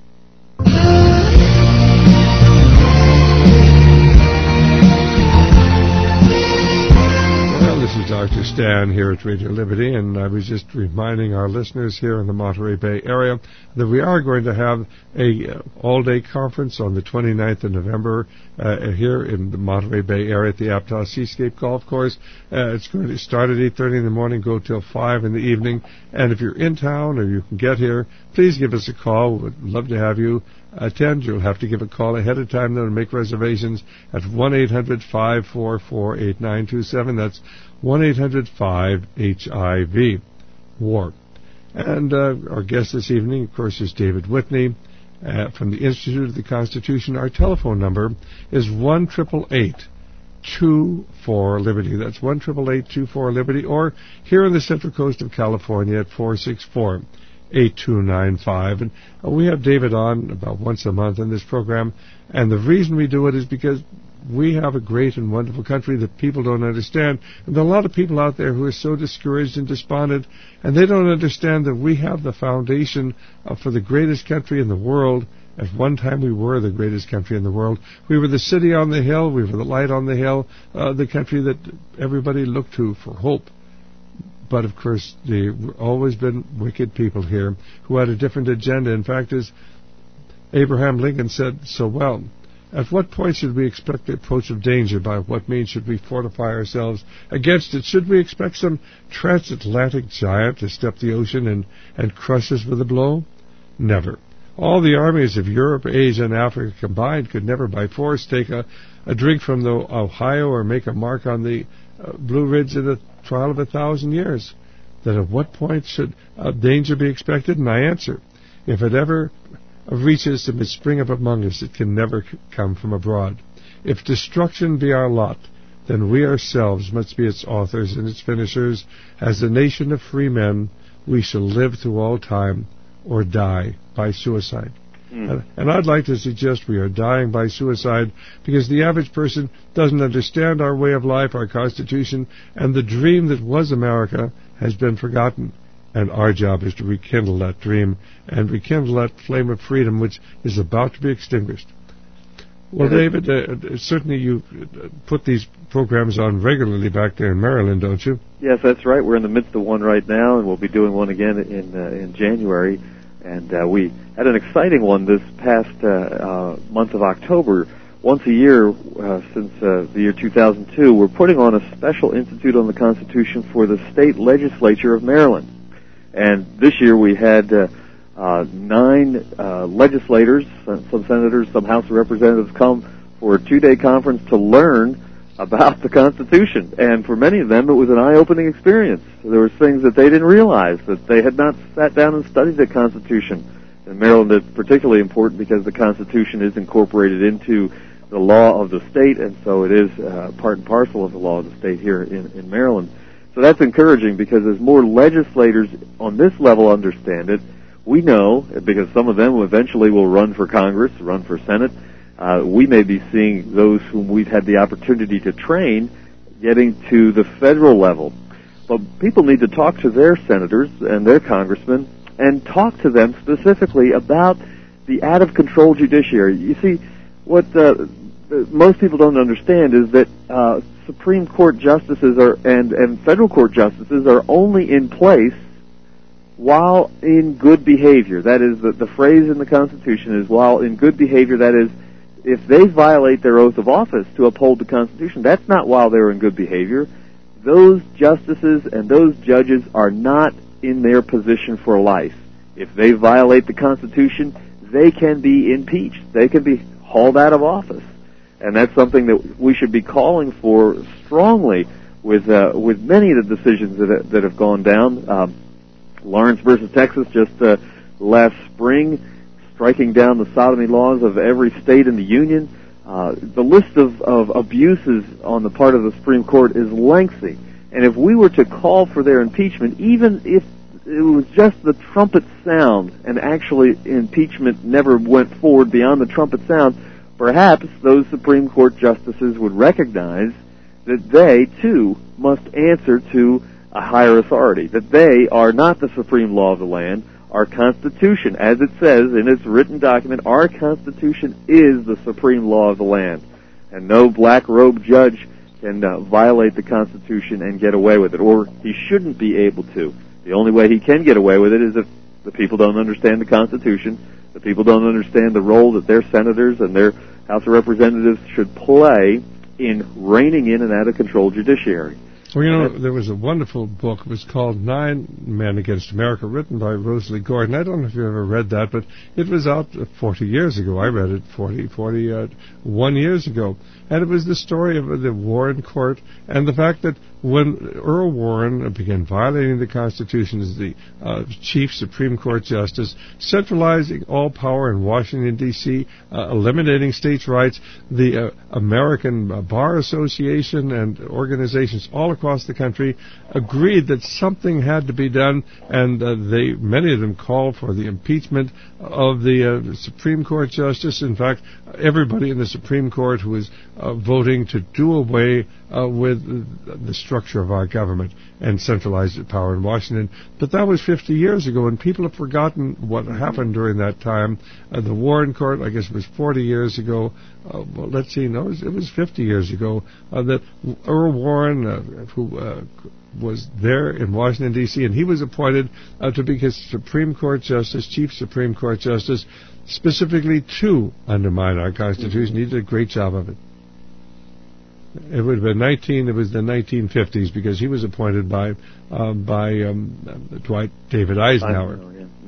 This is Dr. Stan here at Radio Liberty, and I was just reminding our listeners here in the Monterey Bay area that we are going to have a all-day conference on the 29th of November here in the Monterey Bay area at the Aptos Seascape Golf Course. It's going to start at 8:30 in the morning, go till 5 in the evening, and if you're in town or you can get here, please give us a call. We'd love to have you attend. You'll have to give a call ahead of time, though, to make reservations at 1-800-544-8927. That's 1-800-5HIV-WAR. And our guest this evening, of course, is David Whitney from the Institute of the Constitution. Our telephone number is 1-888-24-LIBERTY. That's 1-888-24-LIBERTY, or here on the Central Coast of California at 464-8295. And we have David on about once a month in this program, and the reason we do it is because we have a great and wonderful country that people don't understand. And there are a lot of people out there who are so discouraged and despondent, and they don't understand that we have the foundation for the greatest country in the world. At one time we were the greatest country in the world. We were the city on the hill, we were the light on the hill, the country that everybody looked to for hope. But, of course, there have always been wicked people here who had a different agenda. In fact, as Abraham Lincoln said so well, at what point should we expect the approach of danger? By what means should we fortify ourselves against it? Should we expect some transatlantic giant to step the ocean and crush us with a blow? Never. All the armies of Europe, Asia, and Africa combined could never by force take a drink from the Ohio or make a mark on the Blue Ridge in a trial of 1,000 years. Then at what point should danger be expected? And I answer, if it ever reaches and spring up among us, it can never come from abroad. If destruction be our lot, then we ourselves must be its authors and its finishers. As a nation of free men, we shall live through all time or die by suicide. And I'd like to suggest we are dying by suicide because the average person doesn't understand our way of life, our Constitution, and the dream that was America has been forgotten. And our job is to rekindle that dream and rekindle that flame of freedom which is about to be extinguished. Well, David, certainly you put these programs on regularly back there in Maryland, don't you? Yes, that's right. We're in the midst of one right now, and we'll be doing one again in January. And we had an exciting one this past month of October. Once a year, since the year 2002, we're putting on a special Institute on the Constitution for the state legislature of Maryland. And this year we had 9 legislators, some senators, some House of Representatives come for a 2-day conference to learn about the Constitution. And for many of them, it was an eye-opening experience. There were things that they didn't realize, that they had not sat down and studied the Constitution. In Maryland, it's particularly important because the Constitution is incorporated into the law of the state, and so it is part and parcel of the law of the state here in Maryland. So that's encouraging, because as more legislators on this level understand it, we know, because some of them eventually will run for Congress, run for Senate, we may be seeing those whom we've had the opportunity to train getting to the federal level. But people need to talk to their senators and their congressmen and talk to them specifically about the out-of-control judiciary. You see, what most people don't understand is that Supreme Court justices and federal court justices are only in place while in good behavior. That is, the phrase in the Constitution is while in good behavior. That is, if they violate their oath of office to uphold the Constitution, that's not while they're in good behavior. Those justices and those judges are not in their position for life. If they violate the Constitution, they can be impeached. They can be hauled out of office. And that's something that we should be calling for strongly with many of the decisions that have gone down. Lawrence versus Texas just last spring, striking down the sodomy laws of every state in the Union. The list of abuses on the part of the Supreme Court is lengthy. And if we were to call for their impeachment, even if it was just the trumpet sound, and actually impeachment never went forward beyond the trumpet sound, perhaps those Supreme Court justices would recognize that they, too, must answer to a higher authority, that they are not the supreme law of the land. Our Constitution, as it says in its written document, our Constitution is the supreme law of the land. And no black-robed judge can violate the Constitution and get away with it, or he shouldn't be able to. The only way he can get away with it is if the people don't understand the Constitution, the people don't understand the role that their senators and their House of Representatives should play in reining in an out-of-control judiciary. Well, you know, there was a wonderful book. It was called 9 Men Against America, written by Rosalie Gordon. I don't know if you ever read that, but it was out 40 years ago. I read it 41 years ago. And it was the story of the Warren Court and the fact that when Earl Warren began violating the Constitution as the Chief Supreme Court Justice, centralizing all power in Washington, D.C., eliminating states' rights, the American Bar Association and organizations all across the country agreed that something had to be done, and many of them called for the impeachment of the Supreme Court Justice. In fact, everybody in the Supreme Court who was voting to do away with the structure of our government and centralize power in Washington. But that was 50 years ago, and people have forgotten what happened during that time. The Warren Court, I guess it was 40 years ago. Well, let's see, no, it was 50 years ago that Earl Warren, who was there in Washington, D.C., and he was appointed to be his Supreme Court Justice, Chief Supreme Court Justice, specifically to undermine our Constitution. He did a great job of it. It would have been it was the 1950s, because he was appointed by Dwight David Eisenhower.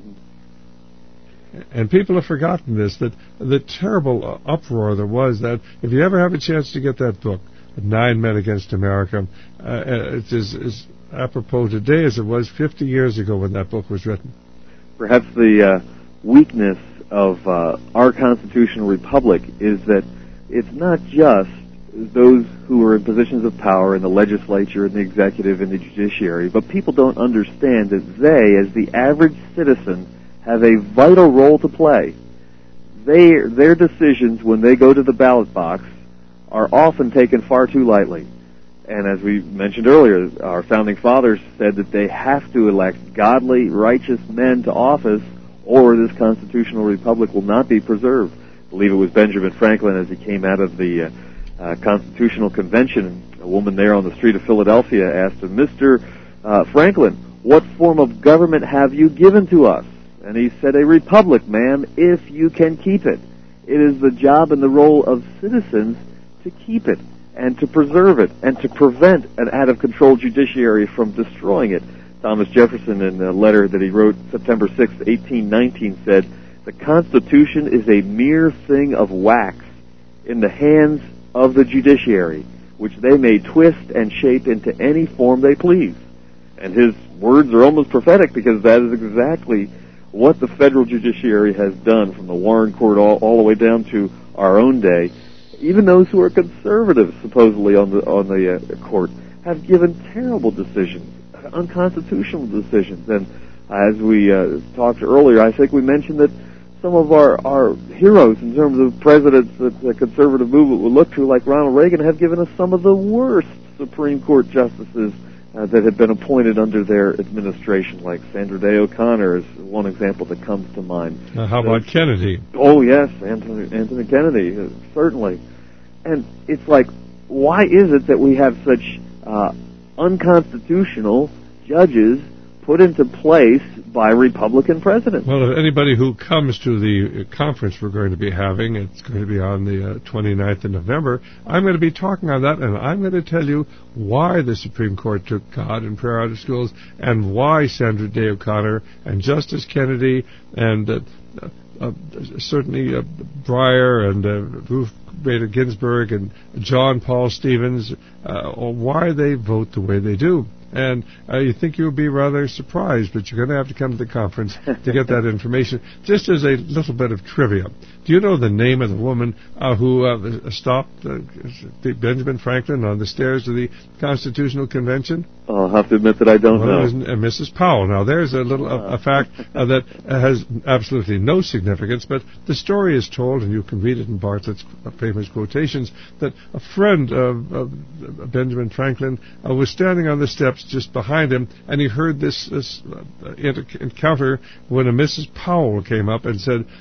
And people have forgotten this, that the terrible uproar there was, that if you ever have a chance to get that book, 9 Men Against America, it's as apropos today as it was 50 years ago when that book was written. Perhaps the weakness of our constitutional republic is that it's not just those who are in positions of power in the legislature and the executive and the judiciary, but people don't understand that they, as the average citizen, have a vital role to play. Their decisions when they go to the ballot box are often taken far too lightly. And as we mentioned earlier, our founding fathers said that they have to elect godly, righteous men to office, or this constitutional republic will not be preserved. I believe it was Benjamin Franklin, as he came out of the Constitutional Convention, a woman there on the street of Philadelphia asked him, "Mr. Franklin, what form of government have you given to us?" And he said, "A republic, ma'am, if you can keep it. It is the job and the role of citizens to keep it and to preserve it and to prevent an out-of-control judiciary from destroying it." Thomas Jefferson, in a letter that he wrote September 6, 1819, said, "The Constitution is a mere thing of wax in the hands of the judiciary. which they may twist and shape into any form they please. And his words are almost prophetic, because that is exactly what the federal judiciary has done, from the Warren Court all the way down to our own day. Even those who are conservatives, supposedly on the court, have given terrible decisions, unconstitutional decisions. And as we talked earlier, I think we mentioned that some of our heroes in terms of presidents that the conservative movement would look to, like Ronald Reagan, have given us some of the worst Supreme Court justices that have been appointed under their administration, like Sandra Day O'Connor is one example that comes to mind. How about Kennedy? Oh, yes, Anthony Kennedy, certainly. And it's like, why is it that we have such unconstitutional judges put into place by Republican presidents? Well, if anybody who comes to the conference we're going to be having, it's going to be on the 29th of November, I'm going to be talking on that, and I'm going to tell you why the Supreme Court took God and prayer out of schools, and why Sandra Day O'Connor and Justice Kennedy and certainly Breyer and Ruth Bader Ginsburg and John Paul Stevens, why they vote the way they do. And you think you'll be rather surprised, but you're going to have to come to the conference to get that information. Just as a little bit of trivia, do you know the name of the woman who stopped Benjamin Franklin on the stairs of the Constitutional Convention? I'll have to admit that I don't know. It was Mrs. Powell. Now, there's a little a fact that has absolutely no significance, but the story is told, and you can read it in Bartlett's famous quotations, that a friend of Benjamin Franklin was standing on the steps just behind him, and he heard this encounter when a Mrs. Powell came up and said,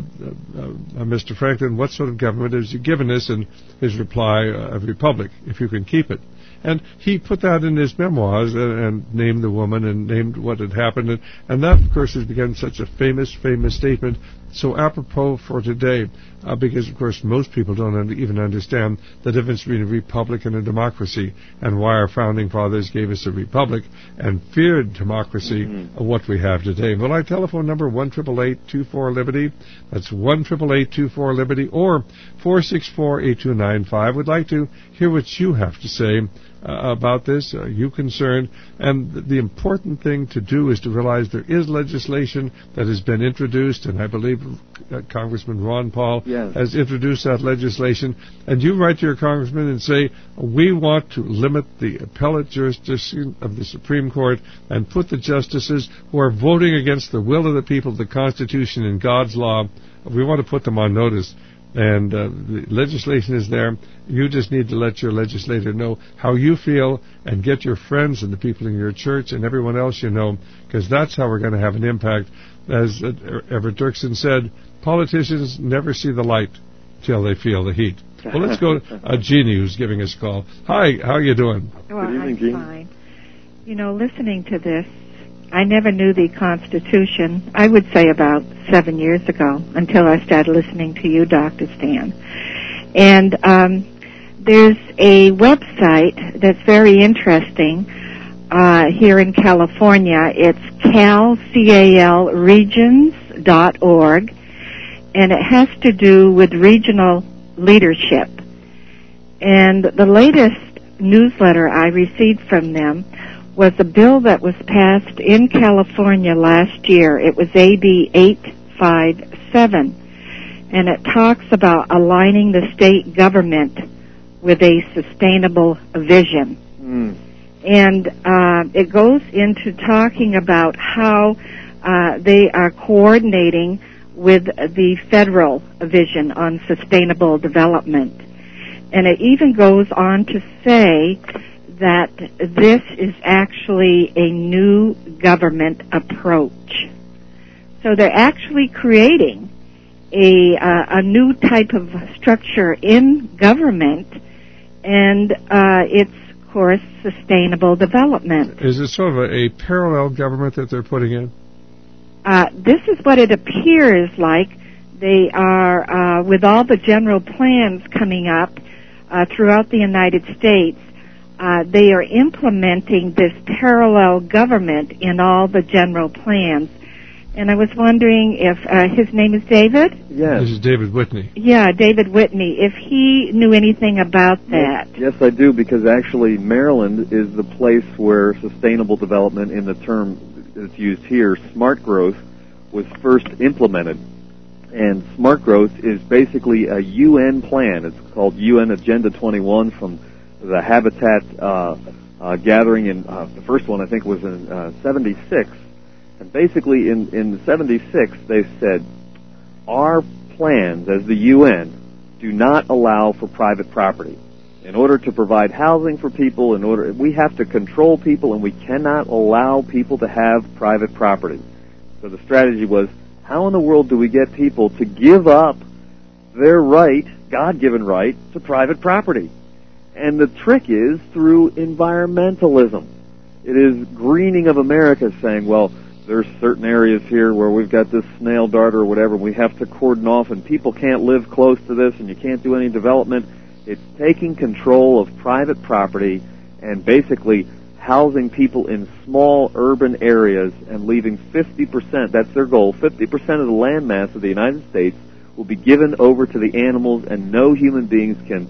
Mr. Franklin, what sort of government has you given us? And his reply, a republic, if you can keep it. And he put that in his memoirs and named the woman and named what had happened. And that, of course, has become such a famous statement, so apropos for today, because, of course, most people don't even understand the difference between a republic and a democracy, and why our founding fathers gave us a republic and feared democracy, what we have today. Well, our telephone number, 1-888-24-LIBERTY. That's 1-888-24-LIBERTY, or 464-8295. We'd like to hear what you have to say about this. Are you concerned? And the important thing to do is to realize there is legislation that has been introduced, and I believe Congressman Ron Paul has introduced that legislation. And you write to your congressman and say, we want to limit the appellate jurisdiction of the Supreme Court and put the justices who are voting against the will of the people, the Constitution, and God's law, we want to put them on notice. And the legislation is there. You just need to let your legislator know how you feel, and get your friends and the people in your church and everyone else you know, because that's how we're going to have an impact. As Everett Dirksen said, politicians never see the light till they feel the heat. Well, let's go to Jeannie, who's giving us a call. Hi, how are you doing? Well, Good evening, I'm Jeannie. fine. You know, listening to this, I never knew the Constitution, I would say about 7 years ago, until I started listening to you, Dr. Stan. And there's a website that's very interesting here in California. It's calregons.org, and it has to do with regional leadership. And the latest newsletter I received from them was a bill that was passed in California last year. It was AB 857, and it talks about aligning the state government with a sustainable vision. And it goes into talking about how they are coordinating with the federal vision on sustainable development. And it even goes on to say that this is actually a new government approach. So they're actually creating a new type of structure in government, and it's, of course, sustainable development. Is it sort of a parallel government that they're putting in? This is what it appears like. They are, with all the general plans coming up throughout the United States, they are implementing this parallel government in all the general plans. And I was wondering if his name is David? Yes. This is David Whitney. Yeah, David Whitney, if he knew anything about that. Yes, I do, because actually Maryland is the place where sustainable development, in the term that's used here, smart growth, was first implemented. And smart growth is basically a UN plan. It's called UN Agenda 21 from the Habitat gathering in, the first one I think was in 76. And basically in 76 they said, our plans as the UN do not allow for private property. In order to provide housing for people, we have to control people, and we cannot allow people to have private property. So the strategy was, how in the world do we get people to give up their right, God-given right, to private property? And the trick is through environmentalism. It is greening of America, saying, well, there's certain areas here where we've got this snail darter or whatever, we have to cordon off, and people can't live close to this, and you can't do any development. It's taking control of private property and basically housing people in small urban areas and leaving 50%, that's their goal, 50% of the land mass of the United States will be given over to the animals, and no human beings can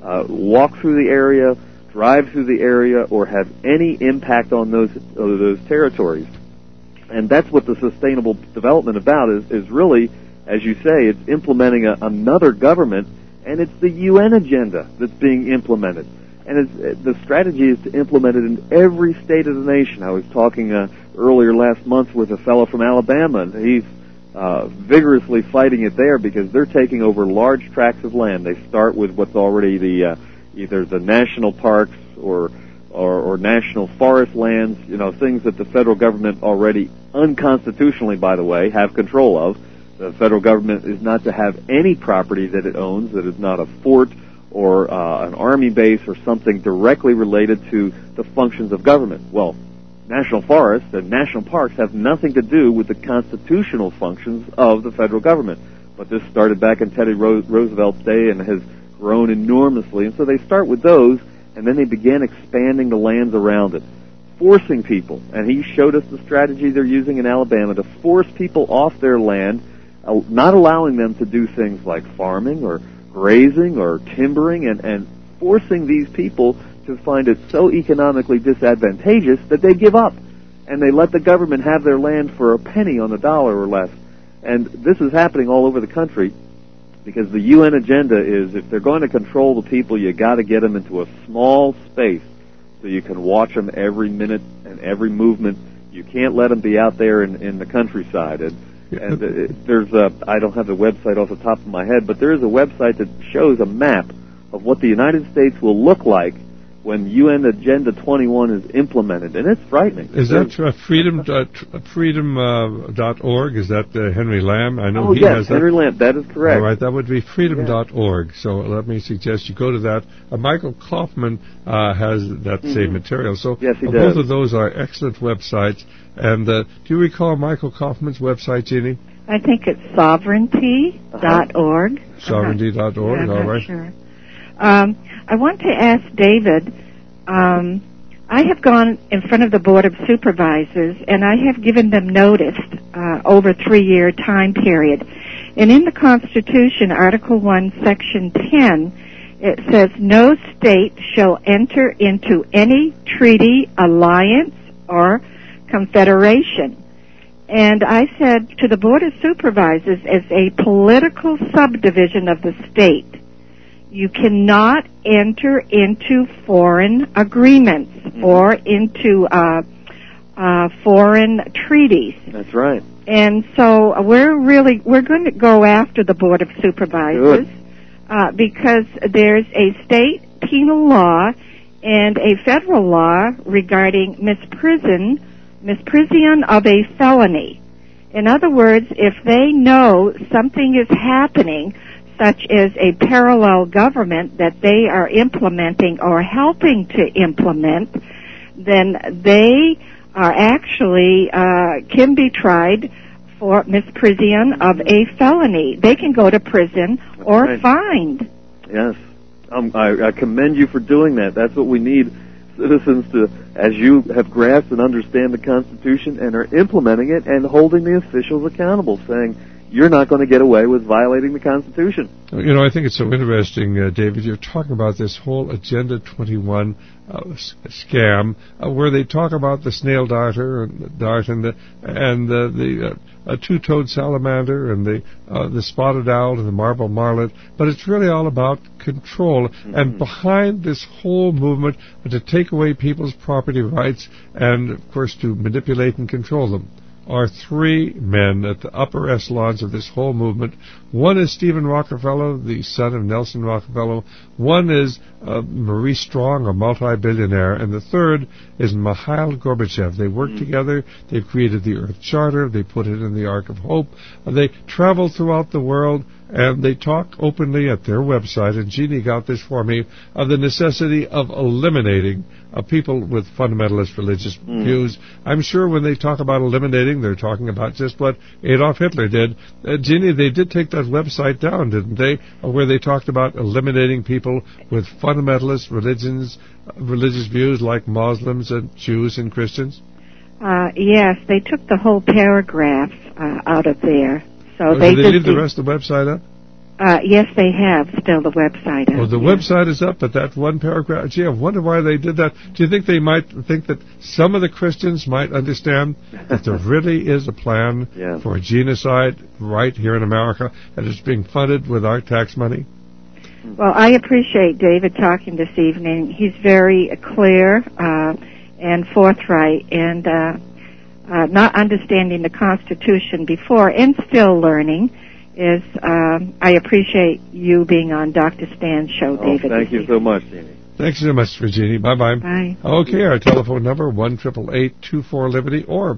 walk through the area, drive through the area, or have any impact on those territories. And that's what the sustainable development about is really, as you say, it's implementing another government, and it's the UN agenda that's being implemented. And the strategy is to implement it in every state of the nation. I was talking earlier last month with a fellow from Alabama, and he's vigorously fighting it there because they're taking over large tracts of land. They start with what's already either the national parks or national forest lands, things that the federal government already unconstitutionally, by the way, have control of. The federal government is not to have any property that it owns that is not a fort or an army base or something directly related to the functions of government. Well, national forests and national parks have nothing to do with the constitutional functions of the federal government. But this started back in Teddy Roosevelt's day and has grown enormously. And so they start with those, and then they began expanding the lands around it, forcing people. And he showed us the strategy they're using in Alabama to force people off their land, not allowing them to do things like farming or grazing or timbering, and forcing these people to find it so economically disadvantageous that they give up. And they let the government have their land for a penny on the dollar or less. And this is happening all over the country because the UN agenda is, if they're going to control the people, you got to get them into a small space so you can watch them every minute and every movement. You can't let them be out there in the countryside. And there's I don't have the website off the top of my head, but there is a website that shows a map of what the United States will look like when UN Agenda 21 is implemented, and it's frightening. Is that freedom.org? Is that Henry Lamb? I know he has that. Henry Lamb, that is correct. All right, that would be freedom.org. So let me suggest you go to that. Michael Kaufman has that same material. So yes, he does. Both of those are excellent websites. And do you recall Michael Kaufman's website, Jeannie? I think it's sovereignty.org. Sovereignty.org, I'm all right. not sure. I want to ask David, I have gone in front of the Board of Supervisors, and I have given them notice over a 3-year time period. And in the Constitution, Article 1, Section 10, it says, no state shall enter into any treaty, alliance, or confederation. And I said to the Board of Supervisors, as a political subdivision of the state, you cannot enter into foreign agreements or into foreign treaties. That's right. And so we're going to go after the Board of Supervisors because there's a state penal law and a federal law regarding misprision of a felony. In other words, if they know something is happening, such as a parallel government that they are implementing or helping to implement, then they are actually can be tried for misprision of a felony. They can go to prison or fined. Yes. I commend you for doing that. That's what we need citizens to, as you have grasped and understand the Constitution and are implementing it and holding the officials accountable, saying, you're not going to get away with violating the Constitution. You know, I think it's so interesting, David. You're talking about this whole Agenda 21 scam, where they talk about the snail darter and the two-toed salamander and the spotted owl and the marble marlet, but it's really all about control. Mm-hmm. And behind this whole movement to take away people's property rights and, of course, to manipulate and control them, are three men at the upper echelons of this whole movement. One is Stephen Rockefeller, the son of Nelson Rockefeller. One is Maurice Strong, a multi-billionaire. And the third is Mikhail Gorbachev. They work together. They've created the Earth Charter. They put it in the Ark of Hope. They travel throughout the world, and they talk openly at their website, and Jeannie got this for me, of the necessity of eliminating people with fundamentalist religious views. I'm sure when they talk about eliminating, they're talking about just what Adolf Hitler did. Jeannie, they did take that website down, didn't they, where they talked about eliminating people with fundamentalist religious views like Muslims and Jews and Christians? Yes, they took the whole paragraph out of there. So did they leave the rest of the website up? Yes, they have still the website up. Oh, the website is up, but that one paragraph, gee, I wonder why they did that. Do you think they might think that some of the Christians might understand that there really is a plan for a genocide right here in America, and it's being funded with our tax money? Well, I appreciate David talking this evening. He's very clear and forthright, and not understanding the Constitution before and still learning is, I appreciate you being on Dr. Stan's show, David. Thank you so much, Jeannie. Thanks so much, Virginie. Bye-bye. Bye. Okay, our telephone number, 1-888-24-LIBERTY or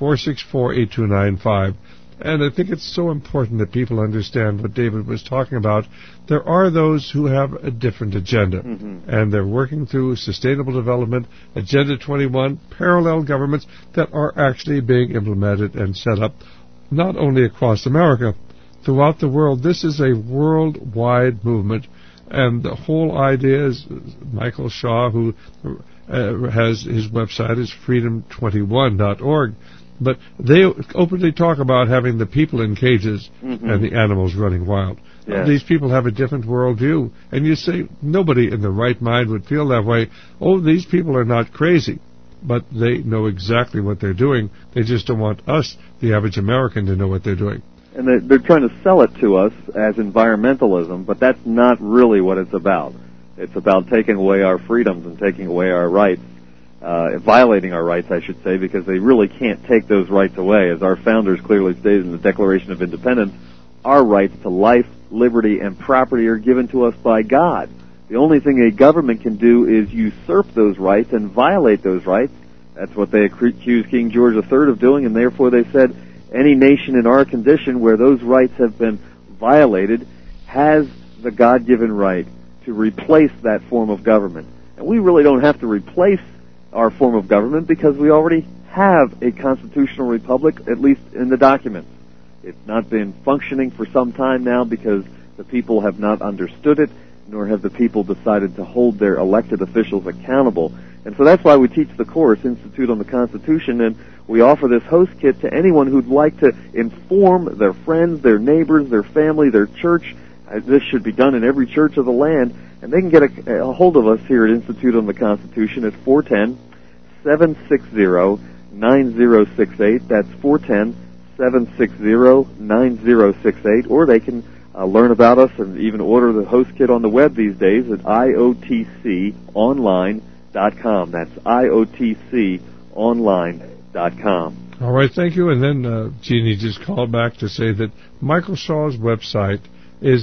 464-8295. And I think it's so important that people understand what David was talking about. There are those who have a different agenda, and they're working through sustainable development, Agenda 21, parallel governments that are actually being implemented and set up not only across America, throughout the world. This is a worldwide movement, and the whole idea is Michael Shaw, who has his website is freedom21.org. But they openly talk about having the people in cages and the animals running wild. Yes. These people have a different worldview. And you say nobody in their right mind would feel that way. Oh, these people are not crazy. But they know exactly what they're doing. They just don't want us, the average American, to know what they're doing. And they're trying to sell it to us as environmentalism, but that's not really what it's about. It's about taking away our freedoms and taking away our rights. Violating our rights, I should say, because they really can't take those rights away. As our founders clearly stated in the Declaration of Independence, our rights to life, liberty, and property are given to us by God. The only thing a government can do is usurp those rights and violate those rights. That's what they accused King George III of doing, and therefore they said any nation in our condition where those rights have been violated has the God-given right to replace that form of government. And we really don't have to replace our form of government because we already have a constitutional republic, at least in the documents. It's not been functioning for some time now because the people have not understood it, nor have the people decided to hold their elected officials accountable. And so that's why we teach the course, Institute on the Constitution, and we offer this host kit to anyone who'd like to inform their friends, their neighbors, their family, their church. This should be done in every church of the land. And they can get a hold of us here at Institute on the Constitution at 410-760-9068. That's 410-760-9068. Or they can learn about us and even order the host kit on the web these days at iotconline.com. That's iotconline.com. All right, thank you. And then Jeannie just called back to say that Michael Shaw's website is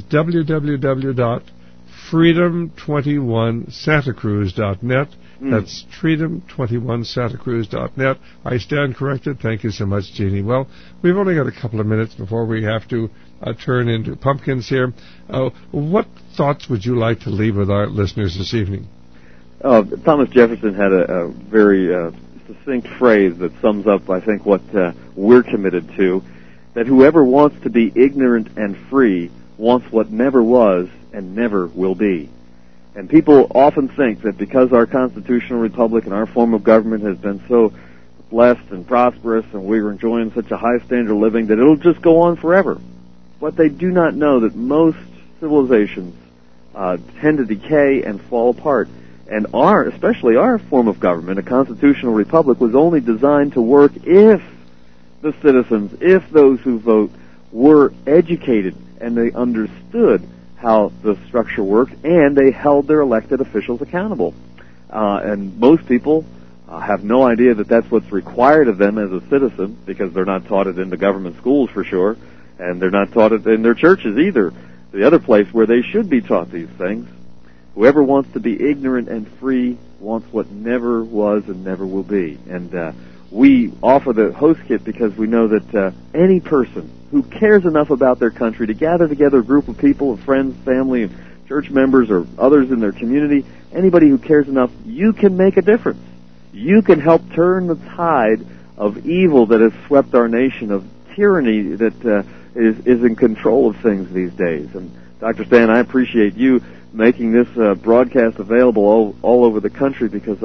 www.freedom21santacruz.net. That's freedom21santacruz.net. I stand corrected. Thank you so much, Jeannie. Well, we've only got a couple of minutes before we have to turn into pumpkins here. What thoughts would you like to leave with our listeners this evening? Thomas Jefferson had a very succinct phrase that sums up, I think, what we're committed to, that whoever wants to be ignorant and free wants what never was and never will be. And people often think that because our constitutional republic and our form of government has been so blessed and prosperous and we're enjoying such a high standard of living that it'll just go on forever. But they do not know that most civilizations tend to decay and fall apart. And especially our form of government, a constitutional republic, was only designed to work if the citizens, if those who vote, were educated and they understood how the structure worked and they held their elected officials accountable. And most people have no idea that that's what's required of them as a citizen, because they're not taught it in the government schools for sure, and they're not taught it in their churches either, the other place where they should be taught these things. Whoever wants to be ignorant and free wants what never was and never will be. And we offer the host kit because we know that any person who cares enough about their country to gather together a group of people, of friends, family, and church members, or others in their community, anybody who cares enough, you can make a difference. You can help turn the tide of evil that has swept our nation, of tyranny that is in control of things these days. And Dr. Stan, I appreciate you making this broadcast available all over the country, because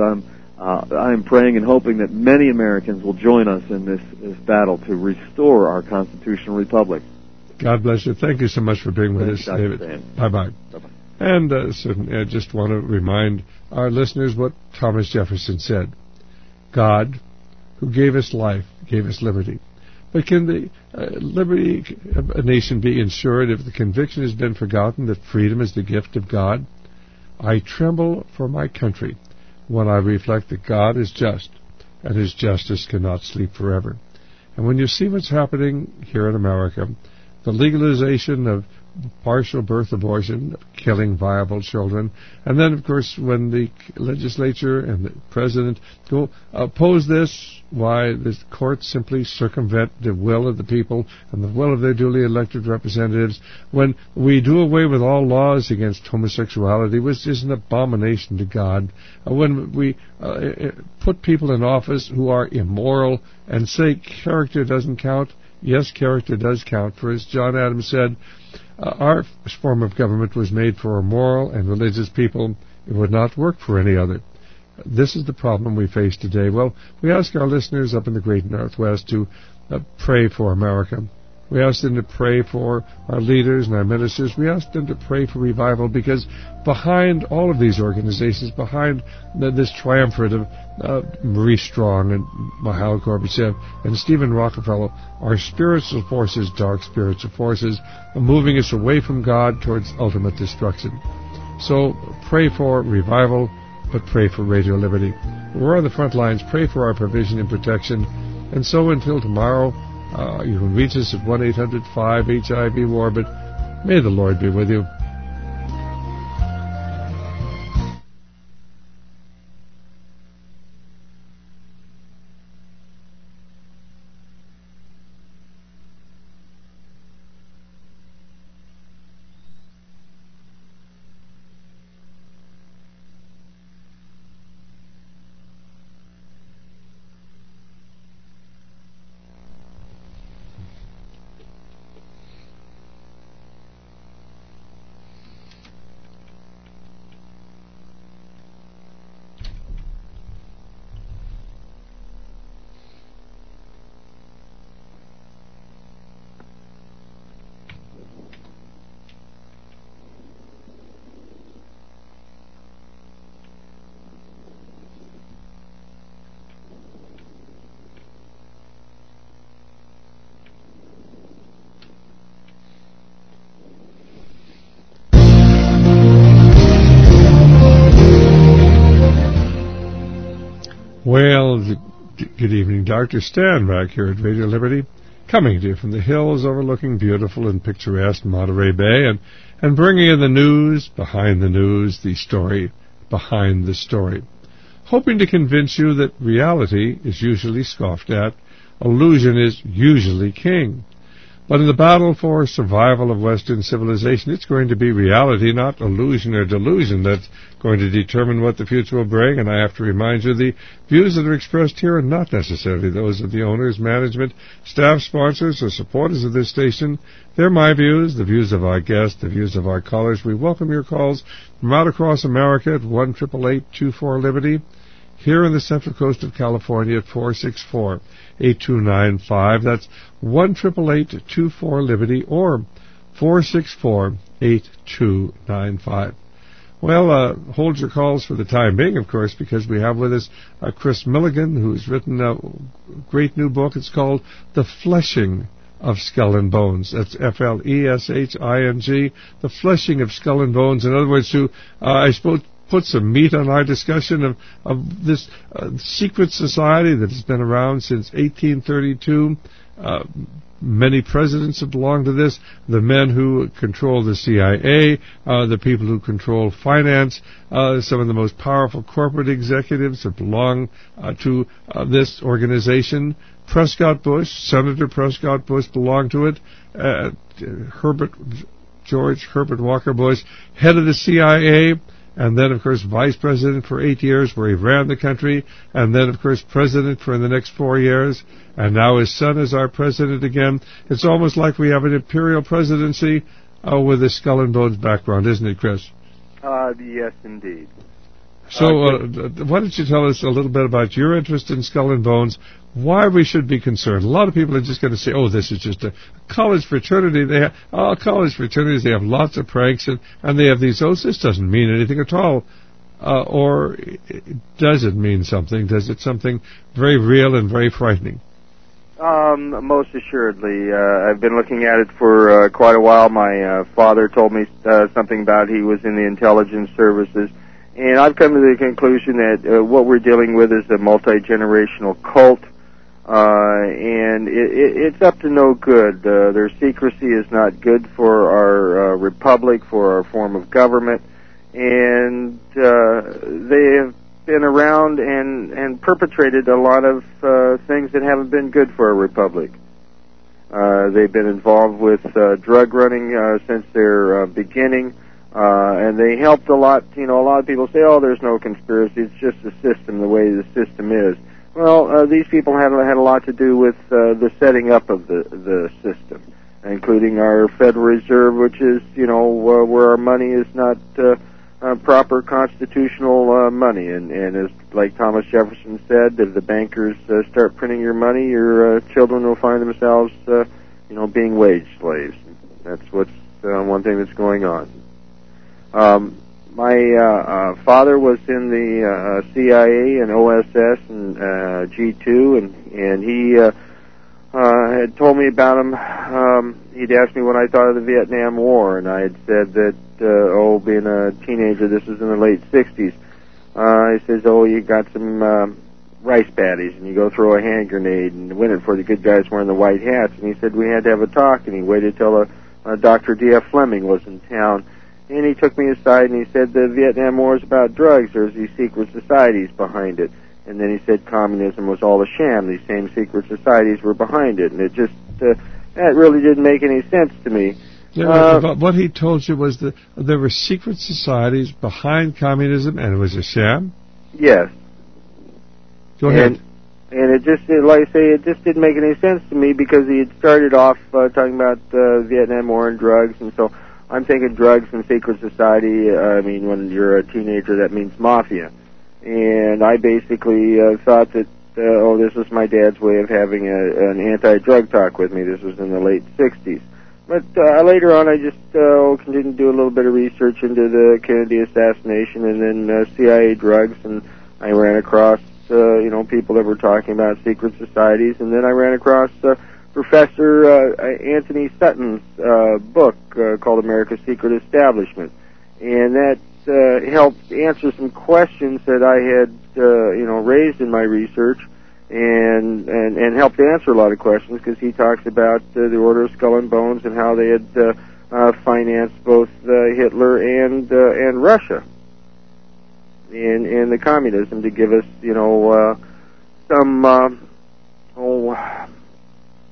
I'm praying and hoping that many Americans will join us in this battle to restore our constitutional republic. God bless you. Thank you so much for being with us, Dr. David. Stan. Bye-bye. Bye-bye. And certainly, I just want to remind our listeners what Thomas Jefferson said. God, who gave us life, gave us liberty. But can the liberty of a nation be ensured if the conviction has been forgotten that freedom is the gift of God? I tremble for my country when I reflect that God is just, and His justice cannot sleep forever. And when you see what's happening here in America, the legalization of partial birth abortion, killing viable children, and then, of course, when the legislature and the president go oppose this, why the courts simply circumvent the will of the people and the will of their duly elected representatives. When we do away with all laws against homosexuality, which is an abomination to God, when we put people in office who are immoral and say character doesn't count. Yes, character does count, for as John Adams said, our form of government was made for a moral and religious people. It would not work for any other. This is the problem we face today. Well, we ask our listeners up in the great Northwest to pray for America. We ask them to pray for our leaders and our ministers. We ask them to pray for revival, because behind all of these organizations, behind this triumvirate of Marie Strong and Mikhail Gorbachev and Stephen Rockefeller, are spiritual forces, dark spiritual forces, moving us away from God towards ultimate destruction. So pray for revival, but pray for Radio Liberty. We're on the front lines. Pray for our provision and protection. And so until tomorrow, you can reach us at 1-800-5-HIV-WAR, but may the Lord be with you. Well, good evening. Dr. Stan back here at Radio Liberty, coming to you from the hills overlooking beautiful and picturesque Monterey Bay, and bringing you the news, behind the news, the story behind the story, hoping to convince you that reality is usually scoffed at, illusion is usually king. But in the battle for survival of Western civilization, it's going to be reality, not illusion or delusion, that's going to determine what the future will bring. And I have to remind you, the views that are expressed here are not necessarily those of the owners, management, staff, sponsors, or supporters of this station. They're my views, the views of our guests, the views of our callers. We welcome your calls from out across America at 1-888-24-LIBERTY. Here in the Central Coast of California at 464-8295. That's 1-888-24-LIBERTY or 464-8295. Well, hold your calls for the time being, of course, because we have with us Chris Milligan, who's written a great new book. It's called The Fleshing of Skull and Bones. That's Fleshing, The Fleshing of Skull and Bones. In other words, to, I suppose, put some meat on our discussion of this secret society that has been around since 1832. Many presidents have belonged to this. The men who control the CIA, the people who control finance, some of the most powerful corporate executives have belonged to this organization. Senator Prescott Bush belonged to it. George Herbert Walker Bush, head of the CIA, and then, of course, vice president for 8 years, where he ran the country, and then, of course, president for the next 4 years, and now his son is our president again. It's almost like we have an imperial presidency with a skull and bones background, isn't it, Chris? Yes, indeed. So why don't you tell us a little bit about your interest in Skull and Bones, why we should be concerned. A lot of people are just going to say, oh, this is just a college fraternity. They have college fraternities, they have lots of pranks, and they have these, this doesn't mean anything at all. Or does it mean something? Does it something very real and very frightening? Most assuredly. I've been looking at it for quite a while. My father told me something about he was in the intelligence services. And I've come to the conclusion that what we're dealing with is a multi-generational cult, and it's up to no good. Their secrecy is not good for our republic, for our form of government, and they have been around and perpetrated a lot of things that haven't been good for our republic. They've been involved with drug running since their beginning. And they helped a lot. A lot of people say, there's no conspiracy. It's just the system, the way the system is. Well, these people had a lot to do with the setting up of the system, including our Federal Reserve, which is, where our money is not proper constitutional money. And as like Thomas Jefferson said, if the bankers start printing your money, your children will find themselves, being wage slaves. That's what's one thing that's going on. My father was in the CIA and OSS and G2, and he had told me about him. He'd asked me what I thought of the Vietnam War, and I had said that, being a teenager, this was in the late 60s. He says, you got some rice patties, and you go throw a hand grenade and win it for the good guys wearing the white hats. And he said we had to have a talk, and he waited till Dr. D.F. Fleming was in town. And he took me aside and he said the Vietnam War is about drugs. There's these secret societies behind it. And then he said communism was all a sham. These same secret societies were behind it. And it just, that really didn't make any sense to me. What he told you was that there were secret societies behind communism and it was a sham? Yes. Go ahead. And it just, like I say, it just didn't make any sense to me because he had started off talking about Vietnam War and drugs, and so I'm thinking drugs and secret society. When you're a teenager, that means mafia. And I basically thought that, this was my dad's way of having an anti-drug talk with me. This was in the late 60s. But later on, I just continued to do a little bit of research into the Kennedy assassination and then CIA drugs, and I ran across, people that were talking about secret societies, and then I ran across Professor Anthony Sutton's book called America's Secret Establishment, and that helped answer some questions that I had raised in my research, and helped answer a lot of questions because he talks about the Order of Skull and Bones and how they had financed both Hitler and Russia in the communism to give us some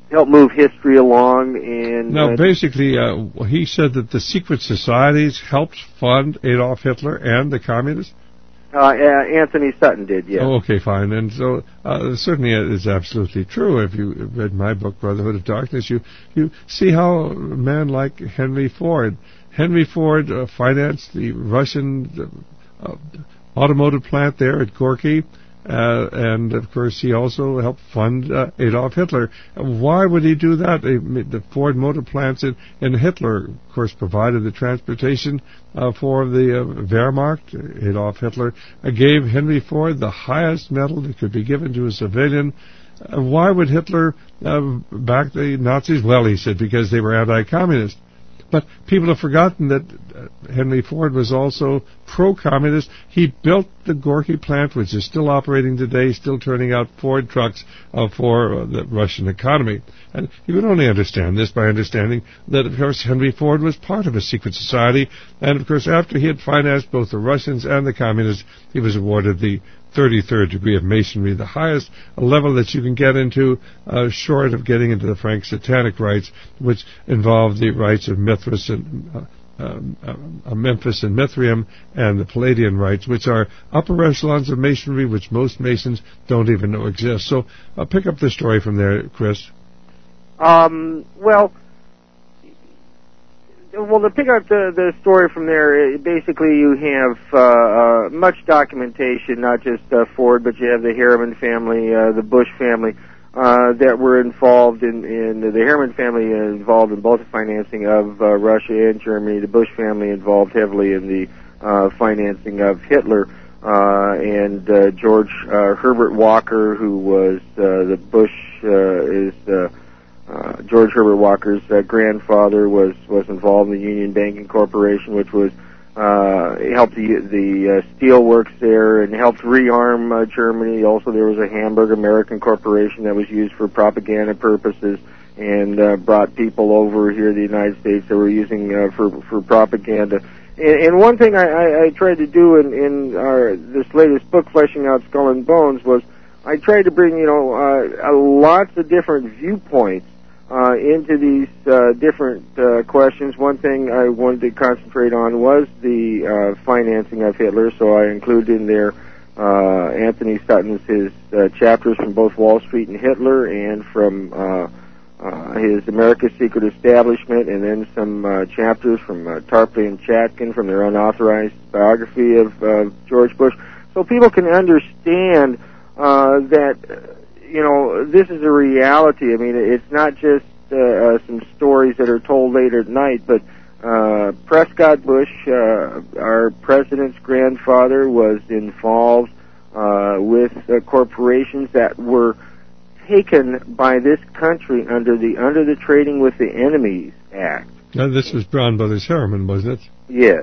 help move history along. And now, basically, he said that the secret societies helped fund Adolf Hitler and the communists. Anthony Sutton did, yes. Oh, okay, fine. And so certainly it is absolutely true. If you read my book, Brotherhood of Darkness, you see how a man like Henry Ford financed the Russian automotive plant there at Gorky. And, of course, he also helped fund Adolf Hitler. Why would he do that? The Ford motor plants in Hitler, of course, provided the transportation for the Wehrmacht. Adolf Hitler gave Henry Ford the highest medal that could be given to a civilian. Why would Hitler back the Nazis? Well, he said because they were anti-communist. But people have forgotten that Henry Ford was also pro-communist. He built the Gorky plant, which is still operating today, still turning out Ford trucks for the Russian economy. And you can only understand this by understanding that, of course, Henry Ford was part of a secret society. And, of course, after he had financed both the Russians and the communists, he was awarded the 33rd degree of Masonry, the highest level that you can get into, short of getting into the Frank Satanic rites, which involve the rites of Mithras and Memphis and Mithraeum, and the Palladian rites, which are upper echelons of Masonry, which most Masons don't even know exist. So pick up the story from there, Chris. Well, to pick up the story from there, basically you have much documentation, not just Ford, but you have the Harriman family, the Bush family, that were involved in the Harriman family involved in both the financing of Russia and Germany. The Bush family involved heavily in the financing of Hitler, and George Herbert Walker, who was the Bush George Herbert Walker's grandfather was involved in the Union Banking Corporation, which was helped the steel works there and helped rearm Germany. Also, there was a Hamburg American Corporation that was used for propaganda purposes and brought people over here to the United States that were using for propaganda. And one thing I tried to do in this latest book, Fleshing Out Skull and Bones, was I tried to bring lots of different viewpoints into these different questions. One thing I wanted to concentrate on was the financing of Hitler, so I included in there Anthony Sutton's his chapters from both Wall Street and Hitler, and from his America's Secret Establishment, and then some chapters from Tarpley and Chatkin from their unauthorized biography of George Bush, so people can understand that this is a reality. I mean, it's not just some stories that are told late at night, but Prescott Bush, our president's grandfather, was involved with corporations that were taken by this country under the Trading with the Enemies Act. Now, this was Brown Brothers Harriman, wasn't it? Yes.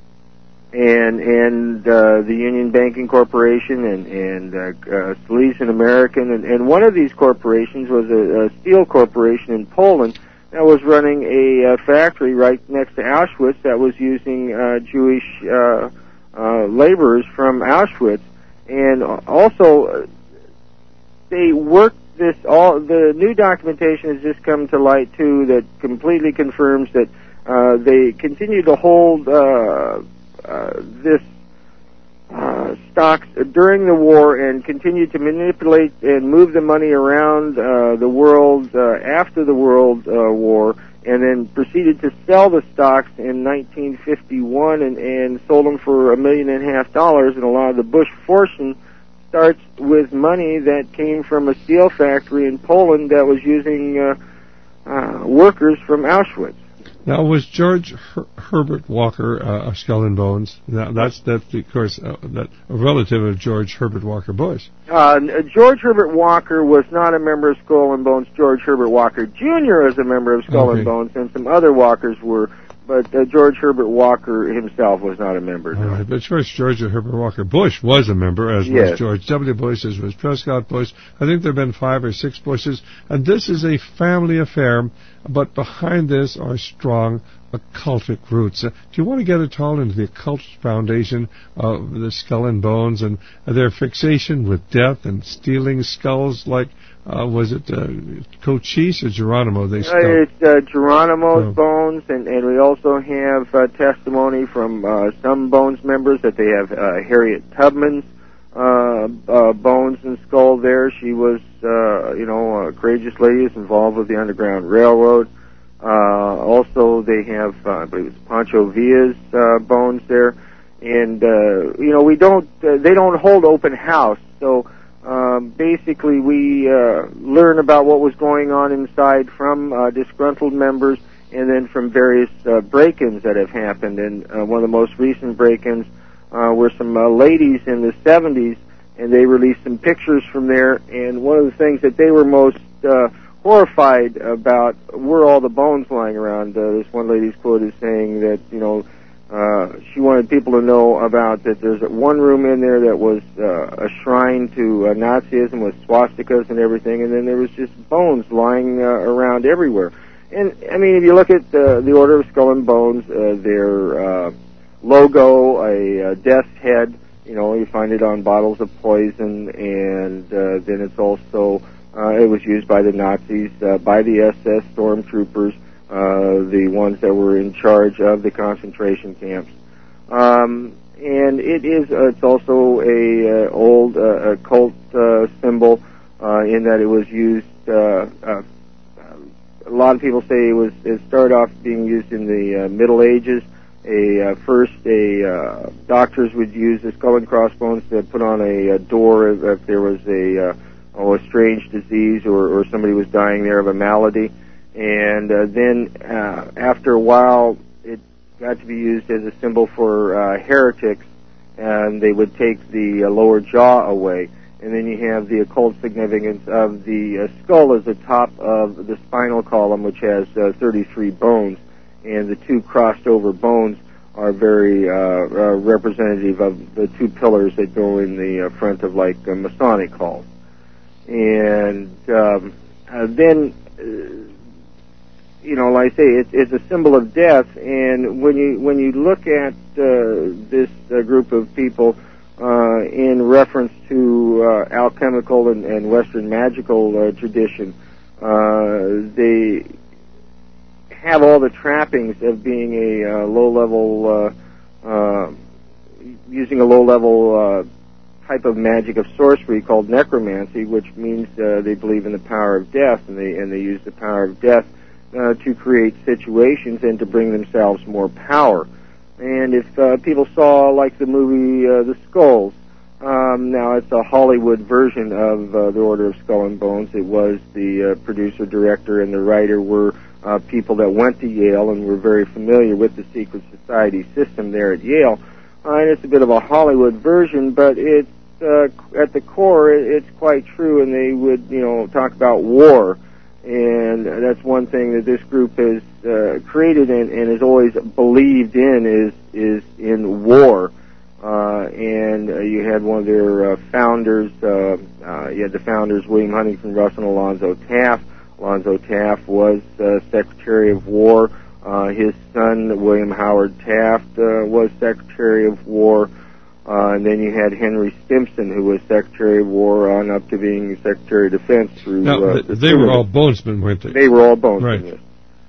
And the Union Banking Corporation and Salesian American, and one of these corporations was a steel corporation in Poland that was running a factory right next to Auschwitz that was using Jewish laborers from Auschwitz, and also they worked this. All the new documentation has just come to light too that completely confirms that they continue to hold this stocks during the war and continued to manipulate and move the money around the world after the World War, and then proceeded to sell the stocks in 1951 and sold them for $1.5 million, and a lot of the Bush fortune starts with money that came from a steel factory in Poland that was using workers from Auschwitz. Now, was George Herbert Walker of Skull and Bones? That's of course, a relative of George Herbert Walker Bush. George Herbert Walker was not a member of Skull and Bones. George Herbert Walker Jr. is a member of Skull and Bones, and some other Walkers were, but George Herbert Walker himself was not a member. All right, but George Herbert Walker Bush was a member, as was George W. Bush, as was Prescott Bush. I think there have been 5 or 6 Bushes, and this is a family affair, but behind this are strong occultic roots. Do you want to get at all into the occult foundation of the Skull and Bones and their fixation with death and stealing skulls like Was it Cochise or Geronimo? They stumped? It's Geronimo's bones, and we also have testimony from some Bones members that they have Harriet Tubman's bones and skull there. She was, a courageous lady who's involved with the Underground Railroad. Also, they have, I believe it's Pancho Villa's bones there. And, they don't hold open house, so basically we learn about what was going on inside from disgruntled members and then from various break-ins that have happened. And one of the most recent break-ins were some ladies in the 70s, and they released some pictures from there, and one of the things that they were most horrified about were all the bones lying around. This one lady's quote is saying that, she wanted people to know about that there's one room in there that was a shrine to Nazism with swastikas and everything, and then there was just bones lying around everywhere. And, I mean, if you look at the Order of Skull and Bones, their logo, a death's head, you find it on bottles of poison, and then it's also, it was used by the Nazis, by the SS stormtroopers, the ones that were in charge of the concentration camps. And it's also a old occult symbol in that it was used, a lot of people say it started off being used in the Middle Ages. First, doctors would use the skull and crossbones to put on a door if there was a strange disease or somebody was dying there of a malady. And then after a while, it got to be used as a symbol for heretics, and they would take the lower jaw away. And then you have the occult significance of the skull as the top of the spinal column, which has 33 bones, and the two crossed over bones are very representative of the two pillars that go in the front of like Masonic halls. And then like I say, it's a symbol of death. And when you look at this group of people in reference to alchemical and Western magical tradition, they have all the trappings of being a low-level, using a low-level type of magic of sorcery called necromancy, which means they believe in the power of death, and they use the power of death to create situations and to bring themselves more power. And if people saw, like the movie The Skulls, now it's a Hollywood version of the Order of Skull and Bones. It was the producer, director, and the writer were people that went to Yale and were very familiar with the secret society system there at Yale. And it's a bit of a Hollywood version, but it's at the core, it's quite true, and they would, talk about war. And that's one thing that this group has created and has always believed in is in war. And you had one of their founders, you had the founders, William Huntington Russell and Alonzo Taft. Alonzo Taft was Secretary of War. His son, William Howard Taft, was Secretary of War. And then you had Henry Stimson, who was Secretary of War, on up to being Secretary of Defense through... Now, they were all bonesmen, weren't they? They were all bonesmen, right. Yes.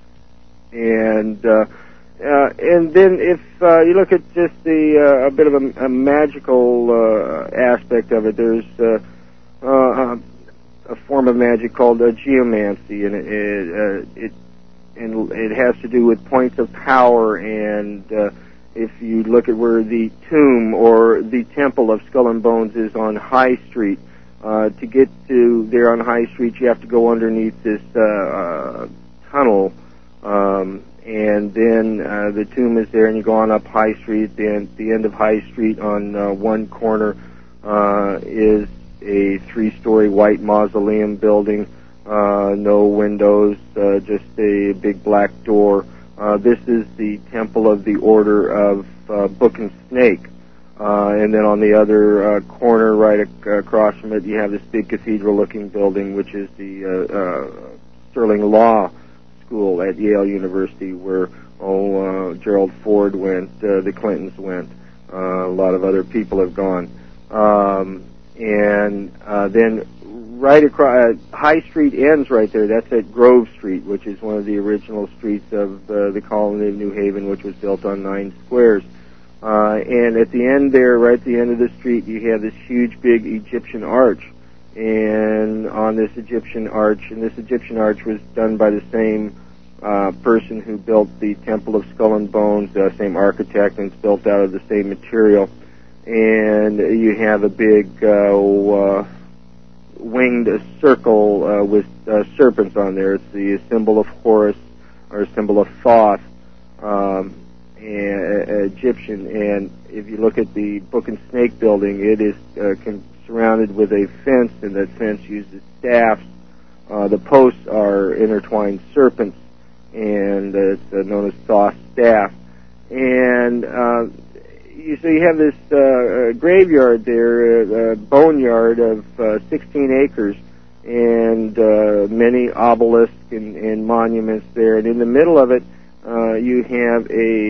And then if you look at just a bit of a magical aspect of it, there's a form of magic called geomancy, and it has to do with points of power. And if you look at where the tomb or the temple of Skull and Bones is on High Street, to get to there on High Street, you have to go underneath this tunnel, and then the tomb is there, and you go on up High Street. Then the end of High Street on one corner is a 3-story white mausoleum building, no windows, just a big black door. This is the Temple of the Order of Book and Snake. And then on the other corner, right across from it, you have this big cathedral-looking building, which is the Sterling Law School at Yale University, where Gerald Ford went, the Clintons went, a lot of other people have gone. And then right across. High Street ends right there. That's at Grove Street, which is one of the original streets of the colony of New Haven, which was built on 9 squares. And at the end there, right at the end of the street, you have this huge, big Egyptian arch. And on this Egyptian arch, was done by the same person who built the Temple of Skull and Bones, the same architect, and it's built out of the same material. And you have a big winged circle with serpents on there. It's the symbol of Horus, or symbol of Thoth, Egyptian. And if you look at the Book and Snake building, it is surrounded with a fence, and that fence uses staffs. The posts are intertwined serpents, and it's known as Thoth's staff. And so you have this graveyard there, boneyard of 16 acres, and many obelisks and monuments there. And in the middle of it, you have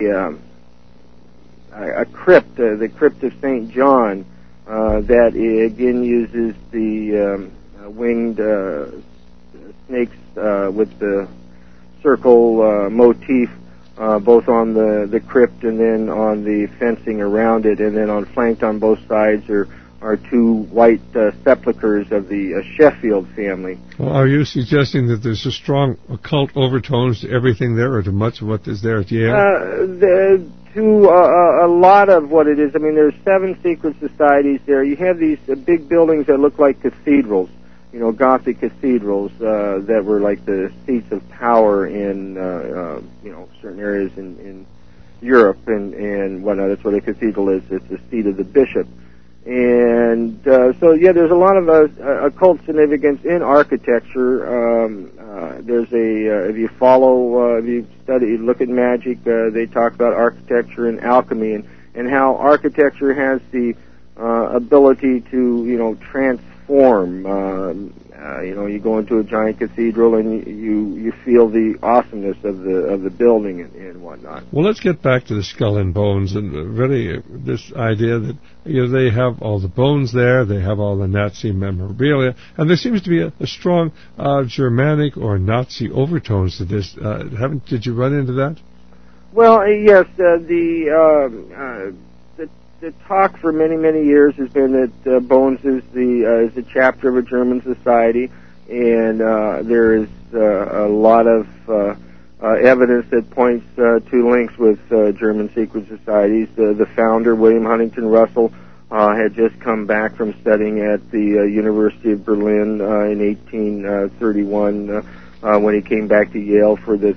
a crypt, the crypt of St. John, that again uses the winged snakes with the circle motif, both on the crypt and then on the fencing around it, and then flanked on both sides are 2 white sepulchres of the Sheffield family. Well, are you suggesting that there's a strong occult overtones to everything there, or to much of what is there at Yale? To a lot of what it is. I mean, there's 7 secret societies there. You have these big buildings that look like cathedrals, Gothic cathedrals that were like the seats of power in, certain areas in Europe and whatnot. That's what a cathedral is. It's the seat of the bishop. And so, there's a lot of occult significance in architecture. There's if you look at magic, they talk about architecture and alchemy, and how architecture has the ability to, transform. You go into a giant cathedral and you feel the awesomeness of the building and whatnot. Well, let's get back to the Skull and Bones, and really this idea that they have all the bones there, they have all the Nazi memorabilia, and there seems to be a strong Germanic or Nazi overtones to this. Did you run into that? Well, yes. The talk for many, many years has been that Bones is a chapter of a German society, and there is a lot of evidence that points to links with German secret societies. The founder, William Huntington Russell, had just come back from studying at the University of Berlin in 1831 when he came back to Yale for the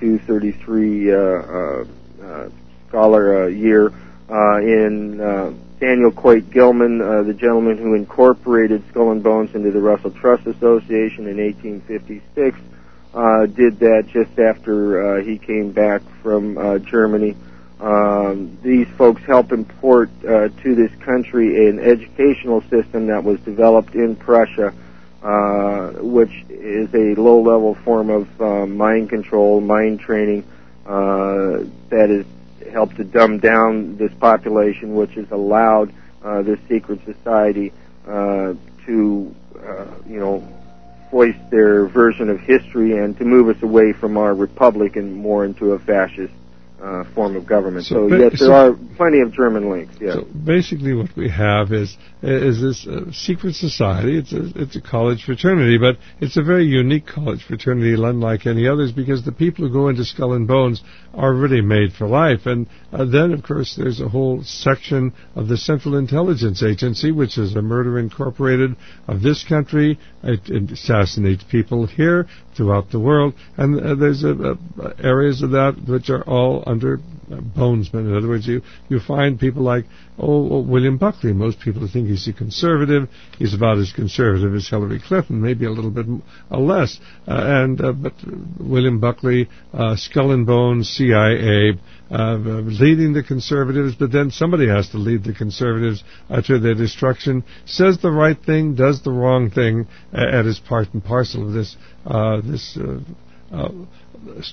32-33 scholar year. Daniel Coit Gilman, the gentleman who incorporated Skull and Bones into the Russell Trust Association in 1856, did that just after he came back from Germany. These folks helped import to this country an educational system that was developed in Prussia, which is a low-level form of mind control, mind training, that is helped to dumb down this population, which has allowed this secret society to, voice their version of history and to move us away from our republic and more into a fascist form of government. So yes, there are plenty of German links. Yes. So basically, what we have is this secret society. It's a college fraternity, but it's a very unique college fraternity, unlike any others, because the people who go into Skull and Bones are really made for life. And then, of course, there's a whole section of the Central Intelligence Agency, which is a murder incorporated of this country. It assassinates people here, throughout the world, and there's areas of that which are all under bonesmen. In other words, you find people like William Buckley. Most people think he's a conservative. He's about as conservative as Hillary Clinton, maybe a little bit less. But William Buckley, Skull and Bones, CIA, leading the conservatives, but then somebody has to lead the conservatives to their destruction. Says the right thing, does the wrong thing, and is part and parcel of this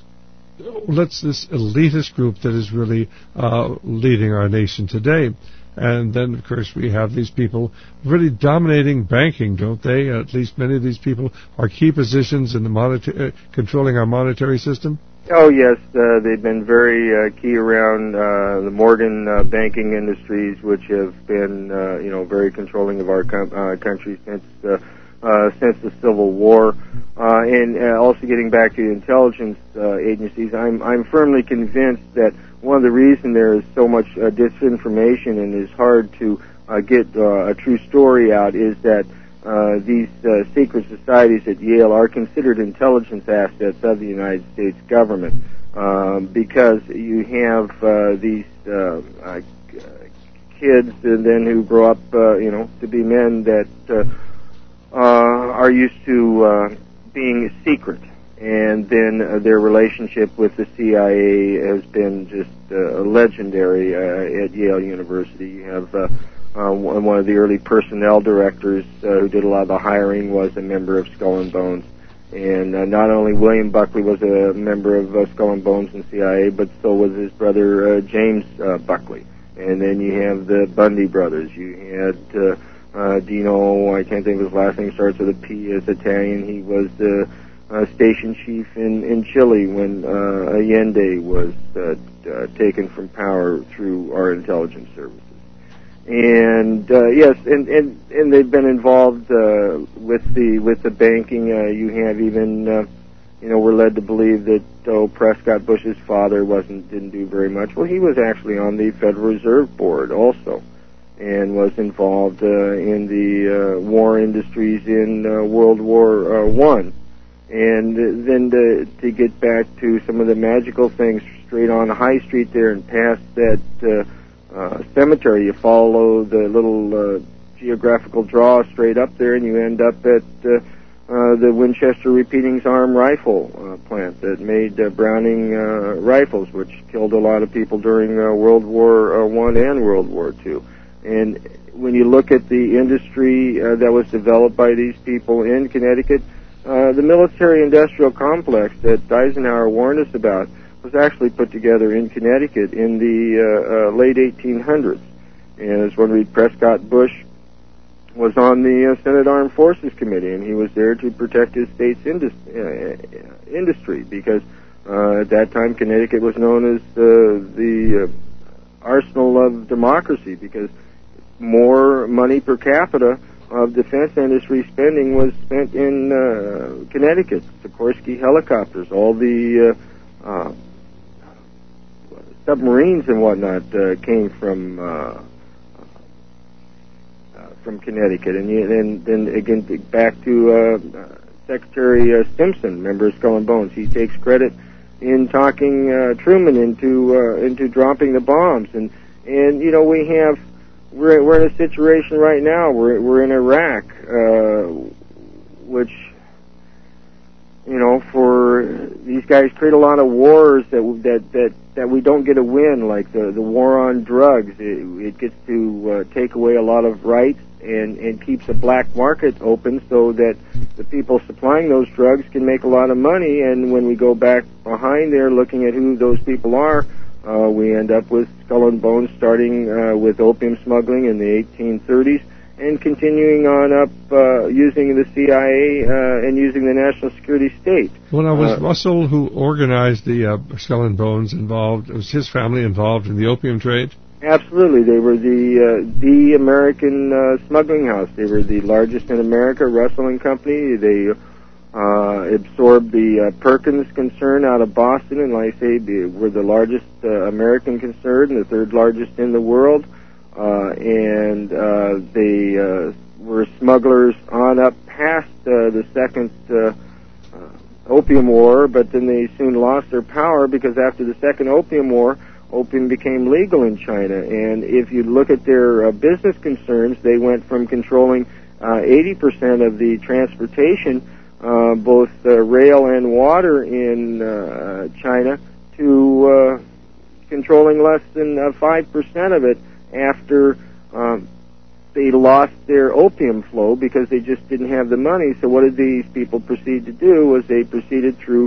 elitist group that is really leading our nation today. And then, of course, we have these people really dominating banking, don't they? At least many of these people are key positions in the controlling our monetary system. Oh, yes. They've been very key around the Morgan banking industries, which have been, very controlling of our country since the Civil War. And also getting back to the intelligence agencies, I'm firmly convinced that one of the reasons there is so much disinformation and is hard to get a true story out is that these secret societies at Yale are considered intelligence assets of the United States government because you have these kids and then who grow up, to be men that are used to being secret. And then their relationship with the CIA has been just legendary at Yale University. You have one of the early personnel directors who did a lot of the hiring was a member of Skull and Bones. And not only William Buckley was a member of Skull and Bones and CIA, but so was his brother James Buckley. And then you have the Bundy brothers. You had Dino, I can't think of his last name, starts with a P, is Italian. He was the station chief in Chile when Allende was taken from power through our intelligence services. And yes, and they've been involved with the banking. You have even we're led to believe that Prescott Bush's father didn't do very much. Well, he was actually on the Federal Reserve Board also, and was involved in the war industries in World War I. And then to get back to some of the magical things, straight on High Street there and past that cemetery, you follow the little geographical draw straight up there, and you end up at the Winchester Repeating Arm Rifle plant that made Browning rifles, which killed a lot of people during World War I and World War II. And when you look at the industry that was developed by these people in Connecticut, the military-industrial complex that Eisenhower warned us about was actually put together in Connecticut in the late 1800s. And as one read, Prescott Bush was on the Senate Armed Forces Committee, and he was there to protect his state's industry because at that time Connecticut was known as the arsenal of democracy because more money per capita of defense industry spending was spent in Connecticut. Sikorsky helicopters, all the submarines and whatnot came from Connecticut. And then again back to Secretary Stimson, member of Skull and Bones. He takes credit in talking Truman into dropping the bombs. And we're in a situation right now. We're in Iraq, which for these guys create a lot of wars that we don't get to win, like the war on drugs. It gets to take away a lot of rights and keeps a black market open so that the people supplying those drugs can make a lot of money. And when we go back behind there, looking at who those people are, we end up with Skull and Bones starting with opium smuggling in the 1830s and continuing on up using the CIA and using the national security state. Well, now, was Russell, who organized the Skull and Bones, involved? Was his family involved in the opium trade? Absolutely. They were the American smuggling house. They were the largest in America, Russell and Company. They absorbed the Perkins concern out of Boston, and like I say, they were the largest American concern, the third largest in the world, and they were smugglers on up past the second Opium War, but then they soon lost their power because after the second Opium War, opium became legal in China, and if you look at their business concerns, they went from controlling 80% of the transportation, both rail and water in China, to controlling less than 5% of it after they lost their opium flow because they just didn't have the money. So what did these people proceed to do was they proceeded through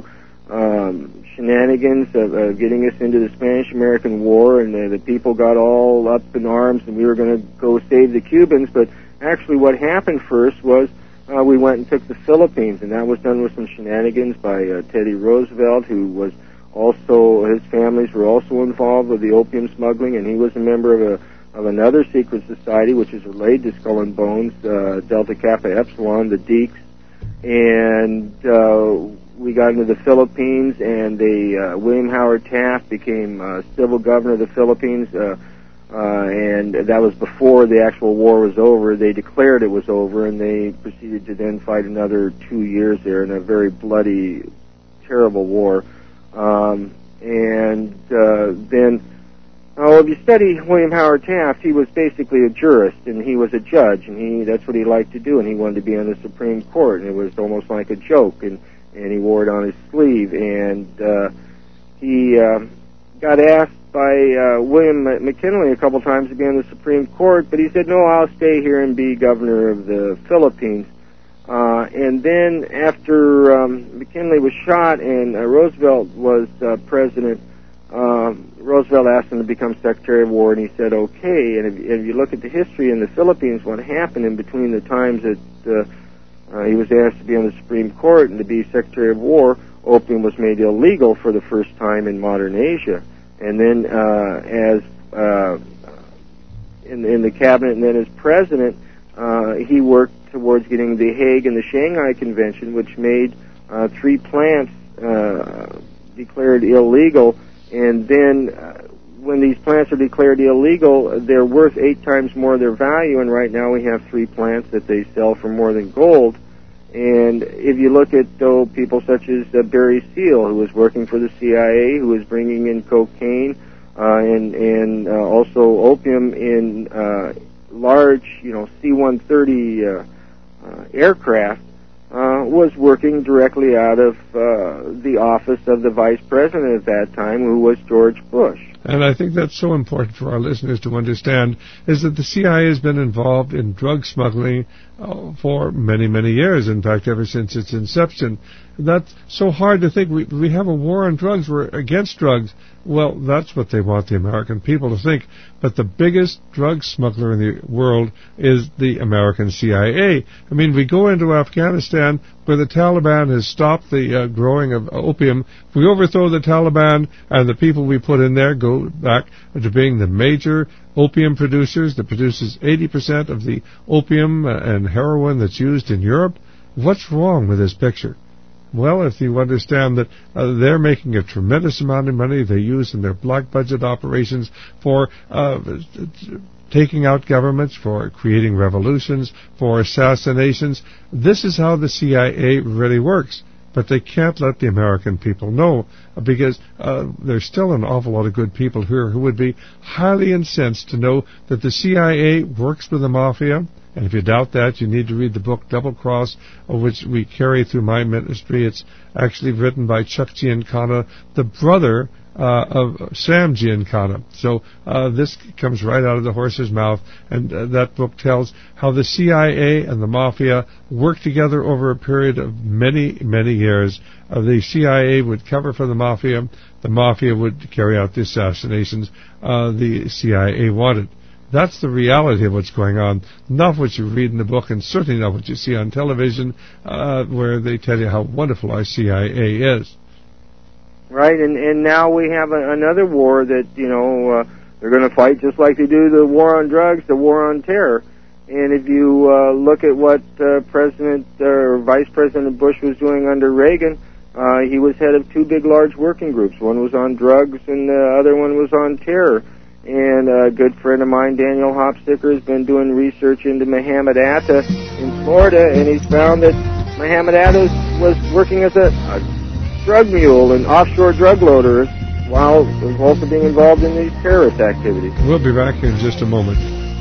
shenanigans of getting us into the Spanish-American War, and the people got all up in arms, and we were going to go save the Cubans. But actually what happened first was we went and took the Philippines, and that was done with some shenanigans by Teddy Roosevelt, who was also, his families were also involved with the opium smuggling, and he was a member of another secret society which is related to Skull and Bones, Delta Kappa Epsilon, the Deeks, and we got into the Philippines, and William Howard Taft became civil governor of the Philippines, and that was before the actual war was over. They declared it was over, and they proceeded to then fight another 2 years there in a very bloody, terrible war. If you study William Howard Taft, he was basically a jurist, and he was a judge, and that's what he liked to do, and he wanted to be on the Supreme Court, and it was almost like a joke, and he wore it on his sleeve, and he got asked by William McKinley a couple times to be on the Supreme Court, but he said, no, I'll stay here and be governor of the Philippines. And then after McKinley was shot and Roosevelt was president, Roosevelt asked him to become Secretary of War, and he said okay. And if you look at the history in the Philippines, what happened in between the times that he was asked to be on the Supreme Court and to be Secretary of War, opium was made illegal for the first time in modern Asia. And then in the cabinet and then as president, he worked towards getting the Hague and the Shanghai Convention, which made 3 plants declared illegal. And then when these plants are declared illegal, they're worth 8 times more their value, and right now we have 3 plants that they sell for more than gold. And if you look at people such as Barry Seal, who was working for the CIA, who was bringing in cocaine and also opium in large, C-130 aircraft, was working directly out of the office of the vice president at that time, who was George Bush. And I think that's so important for our listeners to understand, is that the CIA has been involved in drug smuggling for many, many years. In fact, ever since its inception. That's so hard to think. We have a war on drugs. We're against drugs. Well, that's what they want the American people to think. But the biggest drug smuggler in the world is the American CIA. I mean, we go into Afghanistan where the Taliban has stopped the growing of opium. If we overthrow the Taliban and the people we put in there go back to being the major opium producers that produces 80% of the opium and heroin that's used in Europe, what's wrong with this picture? Well, if you understand that they're making a tremendous amount of money they use in their black budget operations for taking out governments, for creating revolutions, for assassinations, this is how the CIA really works. But they can't let the American people know, because there's still an awful lot of good people here who would be highly incensed to know that the CIA works with the mafia. And if you doubt that, you need to read the book Double Cross, which we carry through my ministry. It's actually written by Chuck Giancana, the brother of Sam Giancana. So this comes right out of the horse's mouth, and that book tells how the CIA and the Mafia worked together over a period of many, many years. The CIA would cover for the Mafia would carry out the assassinations the CIA wanted. That's the reality of what's going on, not what you read in the book, and certainly not what you see on television, where they tell you how wonderful our CIA is. Right, and now we have another war that, they're going to fight just like they do the war on drugs, the war on terror. And if you look at what President or Vice President Bush was doing under Reagan, he was head of 2 big, large working groups. One was on drugs, and the other one was on terror. And a good friend of mine, Daniel Hopsticker, has been doing research into Muhammad Atta in Florida, and he's found that Muhammad Atta was working as a drug mule and offshore drug loader while also being involved in these terrorist activities. We'll be back in just a moment.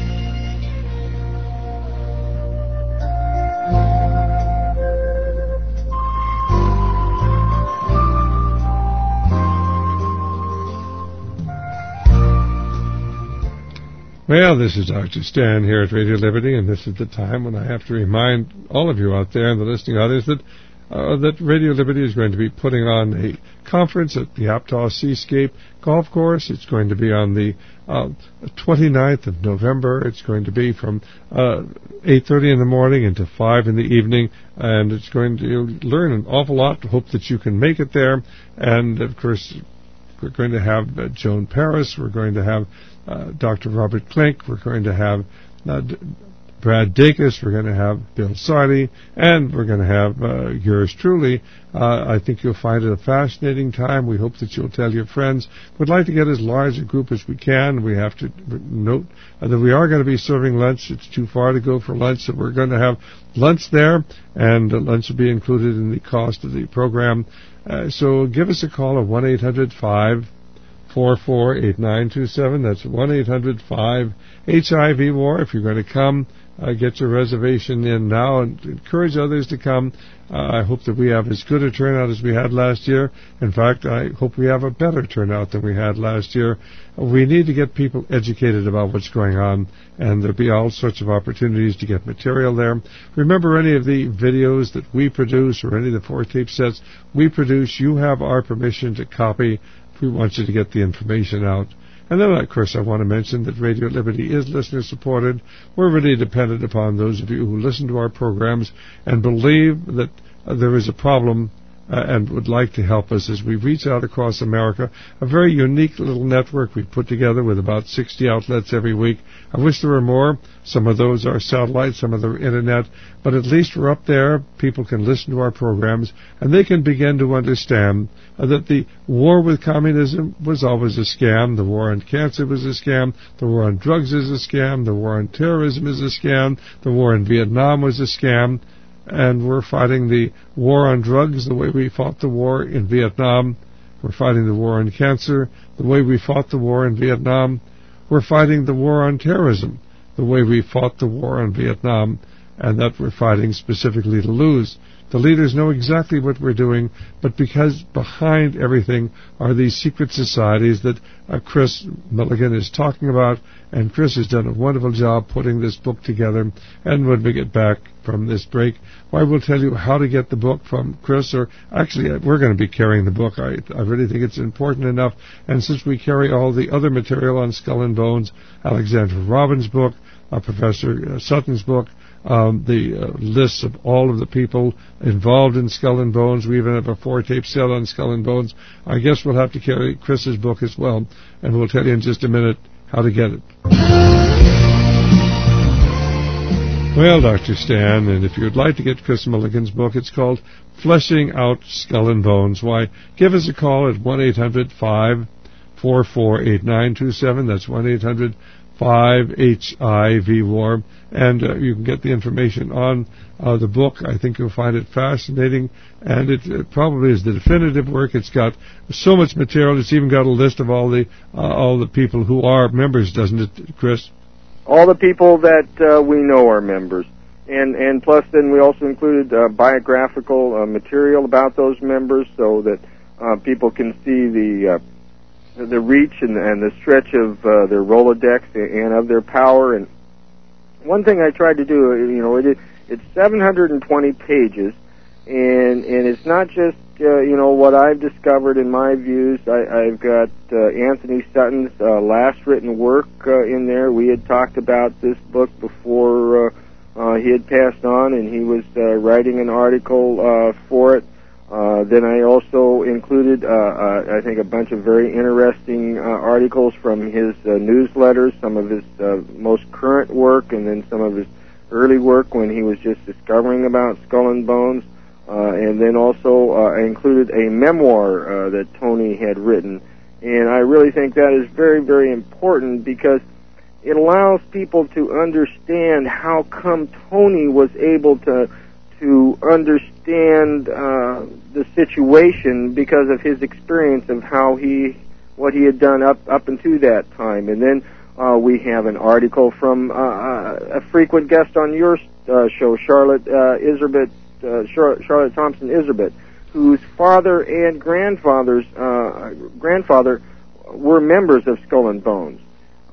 Well, this is Dr. Stan here at Radio Liberty, and this is the time when I have to remind all of you out there in the listening audience that that Radio Liberty is going to be putting on a conference at the Aptos Seascape Golf Course. It's going to be on the 29th of November. It's going to be from 8:30 in the morning until 5 in the evening, and it's going to learn an awful lot. Hope that you can make it there. And, of course, we're going to have Joan Paris. We're going to have Dr. Robert Klink. We're going to have Brad Dacus, we're going to have Bill Sardi, and we're going to have yours truly. I think you'll find it a fascinating time. We hope that you'll tell your friends. We'd like to get as large a group as we can. We have to note that we are going to be serving lunch. It's too far to go for lunch, so we're going to have lunch there, and lunch will be included in the cost of the program. So give us a call at 1-800-544-8927. That's 1-800-5-HIV-WAR. If you're going to come, get your reservation in now and encourage others to come. I hope that we have as good a turnout as we had last year. In fact, I hope we have a better turnout than we had last year. We need to get people educated about what's going on, and there'll be all sorts of opportunities to get material there. Remember, any of the videos that we produce or any of the 4-tape sets we produce, you have our permission to copy. We want you to get the information out. And then, of course, I want to mention that Radio Liberty is listener-supported. We're really dependent upon those of you who listen to our programs and believe that there is a problem and would like to help us as we reach out across America. A very unique little network we put together with about 60 outlets every week. I wish there were more. Some of those are satellite, some of them are internet, but at least we're up there. People can listen to our programs, and they can begin to understand that the war with communism was always a scam. The war on cancer was a scam. The war on drugs is a scam. The war on terrorism is a scam. The war in Vietnam was a scam. And we're fighting the war on drugs the way we fought the war in Vietnam. We're fighting the war on cancer the way we fought the war in Vietnam. We're fighting the war on terrorism the way we fought the war in Vietnam, and that we're fighting specifically to lose. The leaders know exactly what we're doing, but because behind everything are these secret societies that Chris Milligan is talking about, and Chris has done a wonderful job putting this book together. And when we get back from this break, we'll tell you how to get the book from Chris, or actually we're going to be carrying the book. I really think it's important enough, and since we carry all the other material on Skull and Bones, Alexandra Robbins' book, Professor Sutton's book, the lists of all of the people involved in Skull and Bones. We even have a 4-tape set on Skull and Bones. I guess we'll have to carry Chris's book as well, and we'll tell you in just a minute how to get it. Well, Dr. Stan, and if you'd like to get Chris Milligan's book, it's called Fleshing Out Skull and Bones. Why, give us a call at 1-800-544-8927. That's 1-800-5HIV-WAR, and you can get the information on the book. I think you'll find it fascinating, and it probably is the definitive work. It's got so much material. It's even got a list of all the people who are members, doesn't it, Chris? All the people that we know are members. And plus then we also included biographical material about those members so that people can see the reach and the stretch of their Rolodex and of their power. And one thing I tried to do, it's 720 pages, and it's not just what I've discovered in my views. I've got Anthony Sutton's last written work in there. We had talked about this book before he had passed on, and he was writing an article for it. Then I also included, I think, a bunch of very interesting articles from his newsletters, some of his most current work, and then some of his early work when he was just discovering about Skull and Bones. And then also I included a memoir that Tony had written. And I really think that is very, very important because it allows people to understand how come Tony was able to understand the situation because of his experience of what he had done up until that time. And then we have an article from a frequent guest on your show, Charlotte Thompson Iserbit, whose father and grandfather were members of Skull and Bones.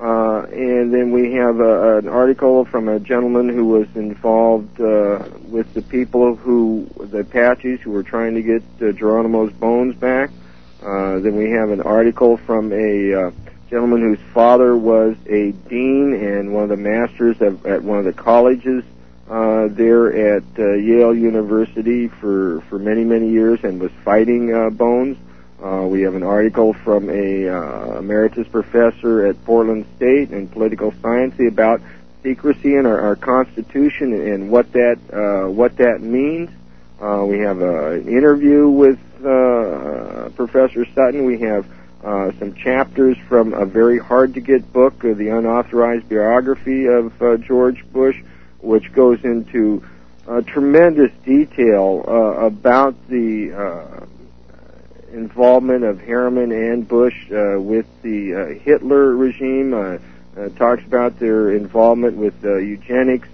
And then we have an article from a gentleman who was involved with the people the Apaches who were trying to get Geronimo's bones back. Then we have an article from a gentleman whose father was a dean and one of the masters at one of the colleges there at Yale University for many, many years and was fighting bones. We have an article from a emeritus professor at Portland State in political science about secrecy in our Constitution and what that means. We have an interview with Professor Sutton. We have some chapters from a very hard-to-get book, The Unauthorized Biography of George Bush, which goes into tremendous detail about the involvement of Harriman and Bush with the Hitler regime. Talks about their involvement with eugenics,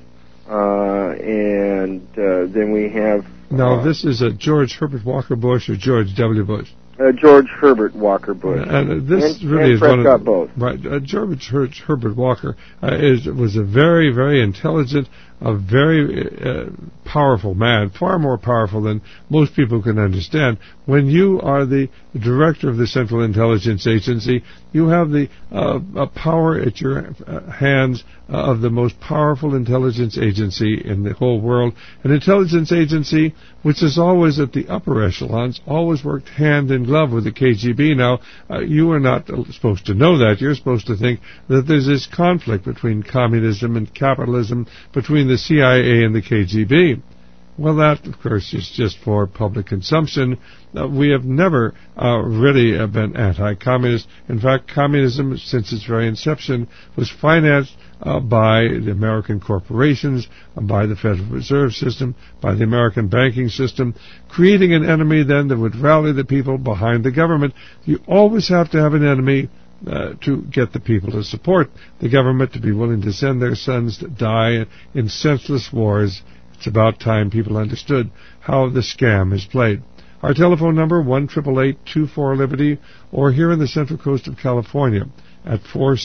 and then we have... Now, this is George Herbert Walker Bush or George W. Bush? George Herbert Walker Bush. And this and, really and is one of both. Right. George Herbert Walker was a very, very intelligent, a very powerful man, far more powerful than most people can understand. When you are the director of the Central Intelligence Agency, you have the power at your hands of the most powerful intelligence agency in the whole world, an intelligence agency which is always at the upper echelons, always worked hand in glove with the KGB. Now, you are not supposed to know that. You're supposed to think that there's this conflict between communism and capitalism, between the CIA and the KGB. Well, that, of course, is just for public consumption. We have never really been anti-communist. In fact, communism, since its very inception, was financed by the American corporations, by the Federal Reserve System, by the American banking system, creating an enemy then that would rally the people behind the government. You always have to have an enemy to get the people to support the government, to be willing to send their sons to die in senseless wars. It's about time people understood how the scam is played. Our telephone number, 1-888-24-LIBERTY, or here in the Central Coast of California at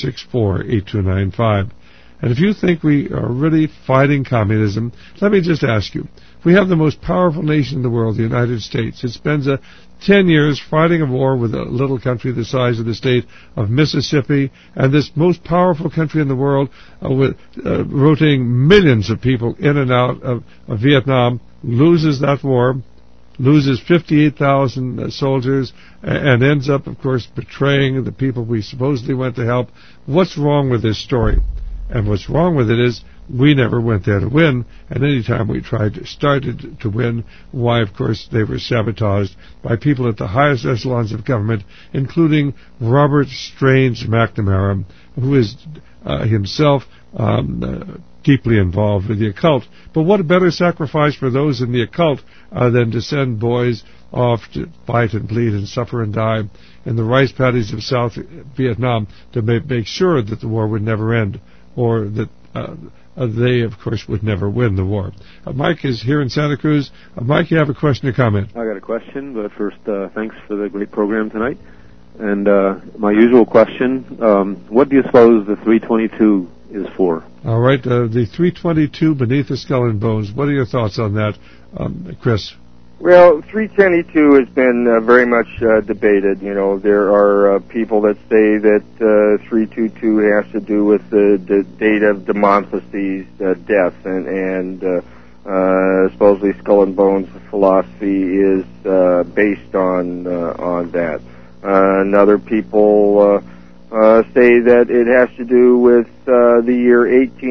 464-8295. And if you think we are really fighting communism, let me just ask you. We have the most powerful nation in the world, the United States. It spends 10 years fighting a war with a little country the size of the state of Mississippi, and this most powerful country in the world with rotating millions of people in and out of Vietnam loses that war, loses 58,000 soldiers, and ends up, of course, betraying the people we supposedly went to help. What's wrong with this story? And what's wrong with it is we never went there to win, and any time we started to win, why, of course, they were sabotaged by people at the highest echelons of government, including Robert Strange McNamara, who is himself deeply involved with the occult. But what a better sacrifice for those in the occult than to send boys off to fight and bleed and suffer and die in the rice paddies of South Vietnam to make sure that the war would never end, or that they, of course, would never win the war. Mike is here in Santa Cruz. Mike, you have a question or comment? I got a question, but first, thanks for the great program tonight. And my usual question, what do you suppose the 322 is for? All right, the 322 beneath the skull and bones. What are your thoughts on that, Chris? Well, 322 has been very much debated. You know, there are people that say that 322 has to do with the date of Demosthenes' death, and supposedly Skull and Bones philosophy is based on that. And other people say that it has to do with the year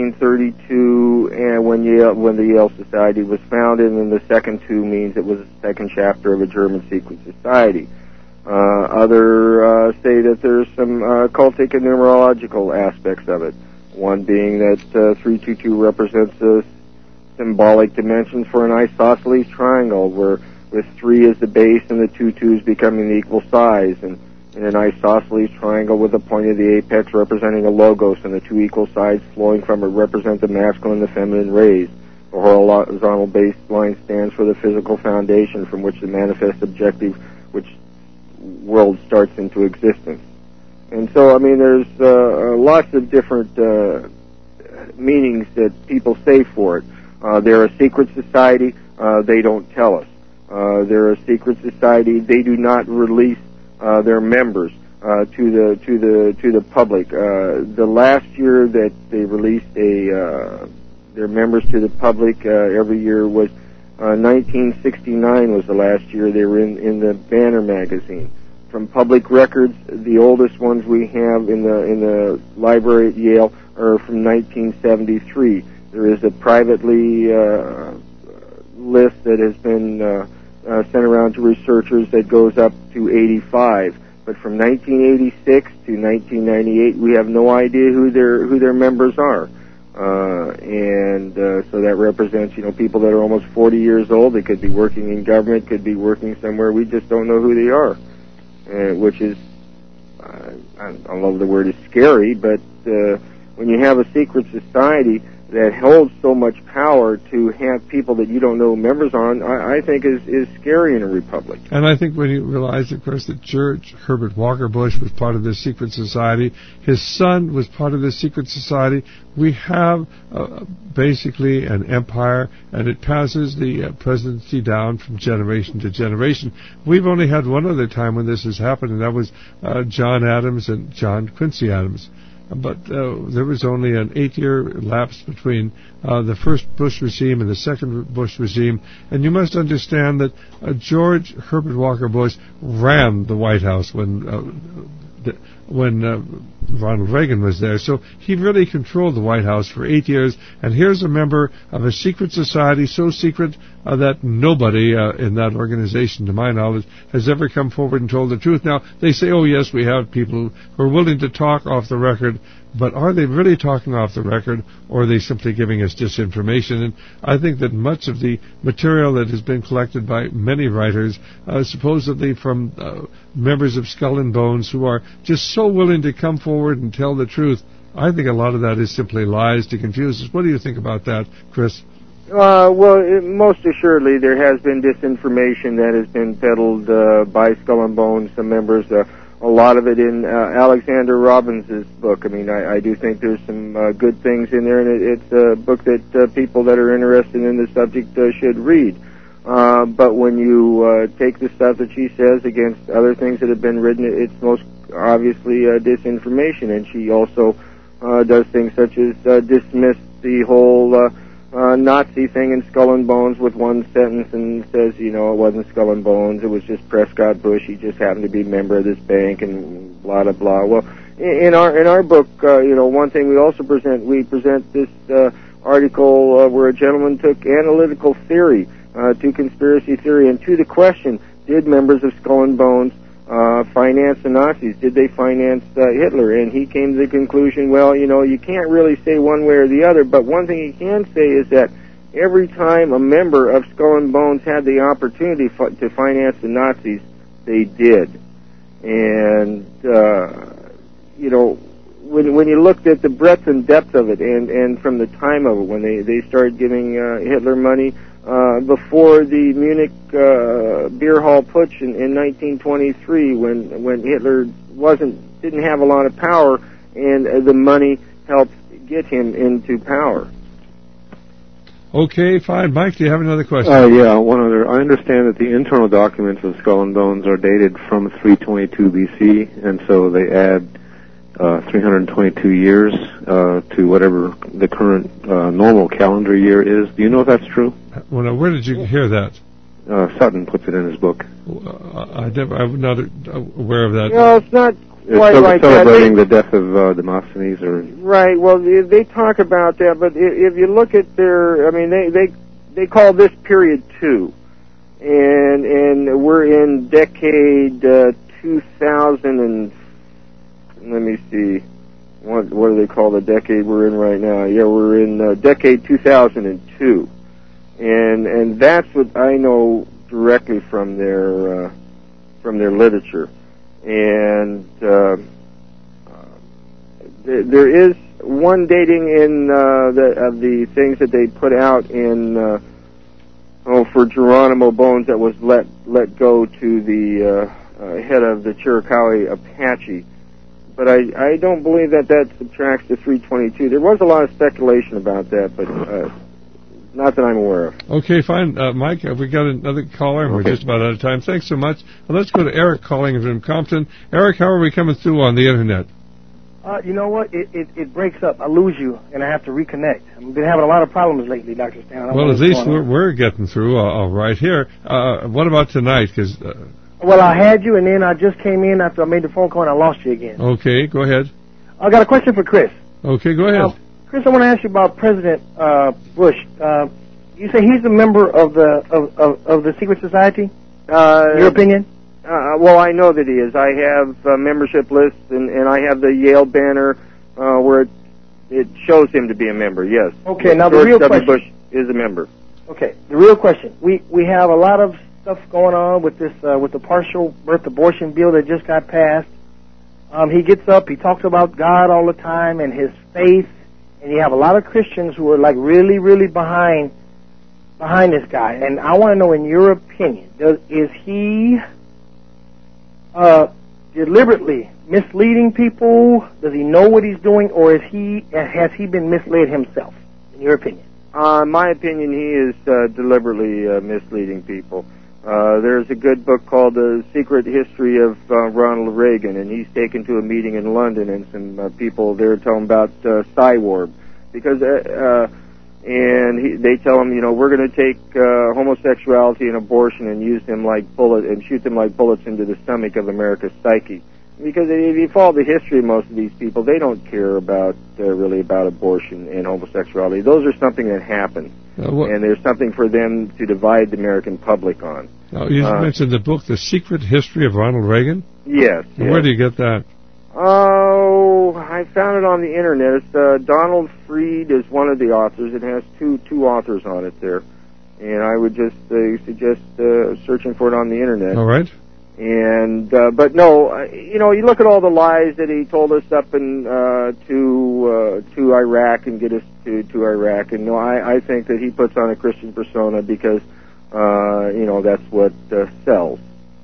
1832 and when the Yale Society was founded, and the second two means it was the second chapter of a German secret society. Other say that there's some cultic and numerological aspects of it. One being that 322 represents the symbolic dimensions for an isosceles triangle, where with 3 as the base and the 2 twos becoming the equal size, and in an isosceles triangle with the point of the apex representing a logos and the 2 equal sides flowing from it represent the masculine and the feminine rays. The horizontal baseline stands for the physical foundation from which the manifest objective, which world starts into existence. And so, I mean, there's lots of different meanings that people say for it. They're a secret society. They don't tell us. They're a secret society. They do not release their members to the public. The last year that they released their members to the public every year was 1969 was the last year they were in the Banner magazine. From public records, the oldest ones we have in the library at Yale are from 1973. There is a privately list that has been sent around to researchers that goes up to 85. But from 1986 to 1998, we have no idea who their members are. So that represents, people that are almost 40 years old. They could be working in government, could be working somewhere. We just don't know who they are, which is, I don't love the word is scary, but when you have a secret society that holds so much power, to have people that you don't know members on, I think is scary in a republic. And I think when you realize, of course, that George Herbert Walker Bush was part of this secret society, his son was part of this secret society, we have basically an empire, and it passes the presidency down from generation to generation. We've only had one other time when this has happened, and that was John Adams and John Quincy Adams. But there was only an 8-year lapse between the first Bush regime and the second Bush regime. And you must understand that George Herbert Walker Bush ran the White House when Ronald Reagan was there. So he really controlled the White House for 8 years. And here's a member of a secret society, so secret that nobody in that organization, to my knowledge, has ever come forward and told the truth. Now, they say, oh, yes, we have people who are willing to talk off the record, but are they really talking off the record, or are they simply giving us disinformation? And I think that much of the material that has been collected by many writers, supposedly from members of Skull and Bones, who are just so willing to come forward and tell the truth, I think a lot of that is simply lies to confuse us. What do you think about that, Chris? Most assuredly, there has been disinformation that has been peddled by Skull and Bones, some members. A lot of it in Alexander Robbins' book. I mean, I do think there's some good things in there, and it's a book that people that are interested in the subject should read. But when you take the stuff that she says against other things that have been written, it's most obviously disinformation. And she also does things such as dismiss the whole Nazi thing in Skull and Bones with one sentence, and says, it wasn't Skull and Bones, it was just Prescott Bush, he just happened to be a member of this bank, and blah, blah, blah. Well, in our book, one thing we also present this article where a gentleman took analytical theory to conspiracy theory, and to the question, did members of Skull and Bones finance the Nazis? Did they finance Hitler? And he came to the conclusion, well, you can't really say one way or the other, but one thing he can say is that every time a member of Skull and Bones had the opportunity to finance the Nazis, they did. And, when you looked at the breadth and depth of it, and from the time of it, when they started giving Hitler money, before the Munich beer hall putsch in 1923, when Hitler didn't have a lot of power, and the money helped get him into power. Okay, fine. Mike, do you have another question? Yeah, one other. I understand that the internal documents of Skull and Bones are dated from 322 BC, and so they add 322 years to whatever the current normal calendar year is. Do you know if that's true? Well, where did you hear that? Sutton puts it in his book. I'm not aware of that. No, it's not quite like that. Celebrating the death of Demosthenes, or right. Well, they talk about that, but if you look at they call this period 2, and we're in decade 2000 and. Let me see. What do they call the decade we're in right now? Yeah, we're in decade 2002, and that's what I know directly from their literature. And there is one dating in of the things that they put out in for Geronimo Bones that was let go to the head of the Chiricahua Apache. but I don't believe that subtracts to 322. There was a lot of speculation about that, but not that I'm aware of. Okay, fine. Mike, we got another caller, and we're just about out of time. Thanks so much. Well, let's go to Eric calling from Compton. Eric, how are we coming through on the Internet? You know what? It breaks up. I lose you, and I have to reconnect. I've been having a lot of problems lately, Dr. Stan. Well, at least we're getting through all right here. What about tonight? Well, I had you, and then I just came in after I made the phone call, and I lost you again. Okay, go ahead. I got a question for Chris. Okay, go ahead. Chris, I want to ask you about President Bush. You say he's a member of the secret society? Your opinion? Well, I know that he is. I have membership lists, and I have the Yale banner where it shows him to be a member. Yes. Okay. Now the real question. Bush is a member. Okay. The real question. We have a lot of stuff going on with this with the partial birth abortion bill that just got passed. He gets up. He talks about God all the time and his faith, and you have a lot of Christians who are like really, really behind this guy. And I want to know, in your opinion, is he deliberately misleading people? Does he know what he's doing, or has he been misled himself, in your opinion? In my opinion, he is deliberately misleading people. There's a good book called The Secret History of Ronald Reagan, and he's taken to a meeting in London, and some people there tell him about Cywarb, because they tell him, we're going to take homosexuality and abortion and use them like and shoot them like bullets into the stomach of America's psyche. Because if you follow the history of most of these people, they don't care about really about abortion and homosexuality. Those are something that happen, and there's something for them to divide the American public on. You mentioned the book, The Secret History of Ronald Reagan? Yes. Where do you get that? Oh, I found it on the Internet. It's Donald Freed is one of the authors. It has two authors on it there. And I would just suggest searching for it on the Internet. All right. And but no, you look at all the lies that he told us up in to Iraq and get us to Iraq. And no, I think that he puts on a Christian persona because that's what sells.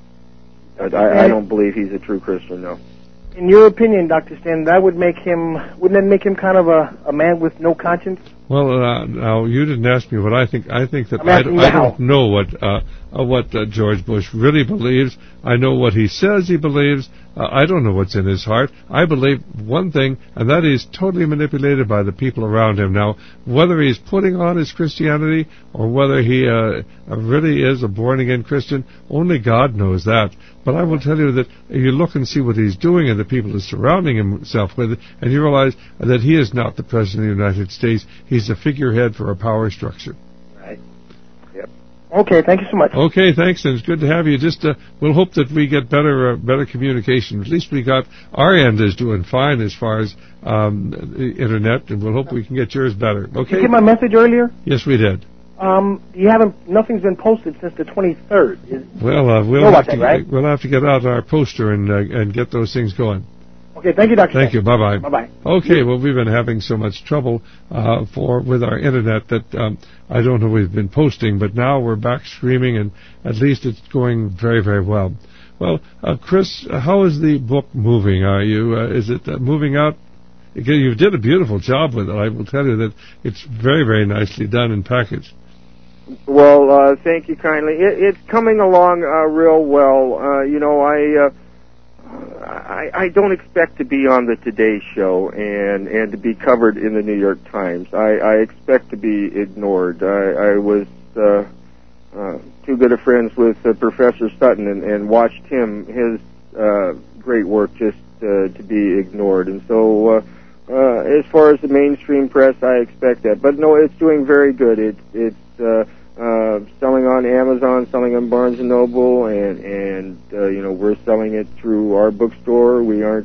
I don't believe he's a true Christian, no. In your opinion, Dr. Stan, wouldn't that make him kind of a man with no conscience? Well, now you didn't ask me what I think. I think that I don't know what George Bush really believes. I know what he says he believes. I don't know what's in his heart. I believe one thing, and that he's totally manipulated by the people around him. Now, whether he's putting on his Christianity or whether he really is a born-again Christian, only God knows that. But I will tell you that you look and see what he's doing and the people he's surrounding himself with, and you realize that he is not the President of the United States. He's a figurehead for a power structure. Right. Yep. Okay, thank you so much. Okay, thanks, and it's good to have you. Just we'll hope that we get better communication. At least we got our end is doing fine as far as the Internet, and we'll hope we can get yours better. Okay. Did you get my message earlier? Yes, we did. Nothing's been posted since the 23rd. We'll have to get out our poster and get those things going. Okay, thank you, Dr. Thank you. Bye-bye. Bye-bye. Okay, well, we've been having so much trouble with our Internet that I don't know we've been posting, but now we're back streaming, and at least it's going very, very well. Well, Chris, how is the book moving? Is it moving out? You did a beautiful job with it. I will tell you that it's very, very nicely done and packaged. Well, thank you kindly. It's coming along real well. I don't expect to be on the Today Show and to be covered in the New York Times. I expect to be ignored. I was too good of friends with Professor Sutton and watched his great work just to be ignored. And so as far as the mainstream press, I expect that. But no, it's doing very good. It's selling on Amazon, selling on Barnes & Noble, and we're selling it through our bookstore. We aren't,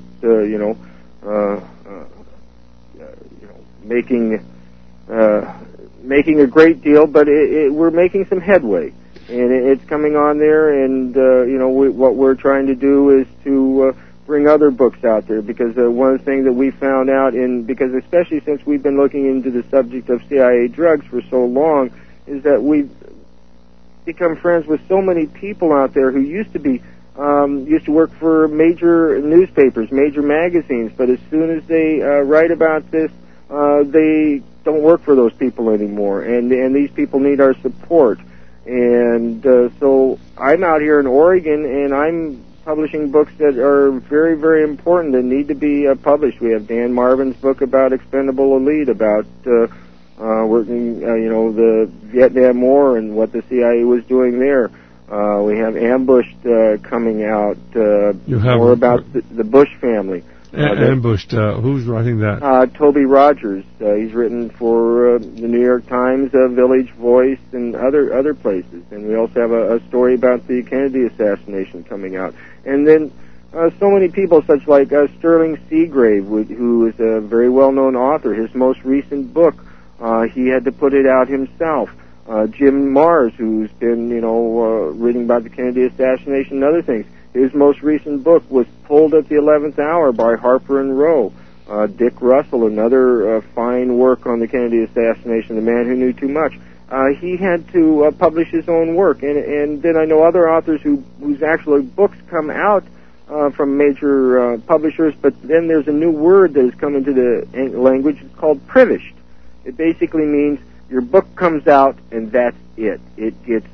making a great deal, but we're making some headway, and it's coming on there. And what we're trying to do is to bring other books out there, because one thing that we found out because especially since we've been looking into the subject of CIA drugs for so long, is that we've become friends with so many people out there who used to be used to work for major newspapers, major magazines, but as soon as they write about this, they don't work for those people anymore, and these people need our support. And so I'm out here in Oregon, and I'm publishing books that are very, very important that need to be published. We have Dan Marvin's book about Expendable Elite, about working, the Vietnam War and what the CIA was doing there. We have Ambushed coming out, more about the Bush family. Ambushed, who's writing that? Toby Rogers. He's written for the New York Times, Village Voice, and other places. And we also have a story about the Kennedy assassination coming out. And then so many people, such like Sterling Seagrave, who is a very well-known author. His most recent book, he had to put it out himself. Jim Mars, who's been, reading about the Kennedy assassination and other things. His most recent book was pulled at the 11th hour by Harper and Row. Dick Russell, another fine work on the Kennedy assassination, The Man Who Knew Too Much. He had to publish his own work, and then I know other authors whose actual books come out from major publishers, but then there's a new word that has come into the language. It's called privished. It basically means your book comes out and that's it. It gets,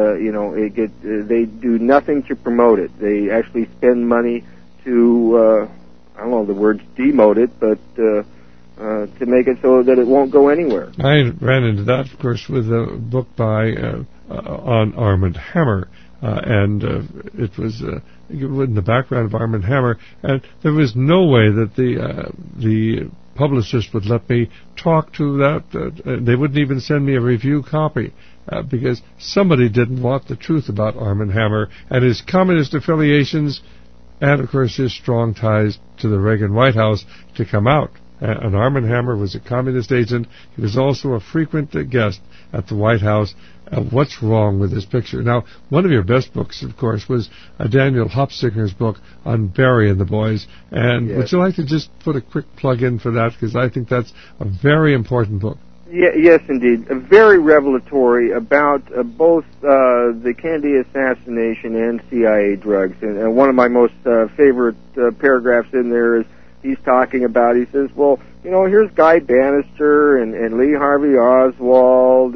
they do nothing to promote it. They actually spend money to, I don't know the words demote it, but to make it so that it won't go anywhere. I ran into that, of course, with a book by on Armand Hammer, and it was in the background of Armand Hammer, and there was no way that the publicist would let me talk to that. They wouldn't even send me a review copy because somebody didn't want the truth about Armand Hammer and his communist affiliations and, of course, his strong ties to the Reagan White House to come out. And Armand Hammer was a communist agent. He was also a frequent guest at the White House. What's wrong with this picture? Now, one of your best books, of course, was Daniel Hopsicker's book on Barry and the Boys. And yes. Would you like to just put a quick plug in for that? Because I think that's a very important book. Yes, indeed. Very revelatory about both the Kennedy assassination and CIA drugs. And one of my most favorite paragraphs in there is he's talking about, he says, well, here's Guy Bannister and Lee Harvey Oswald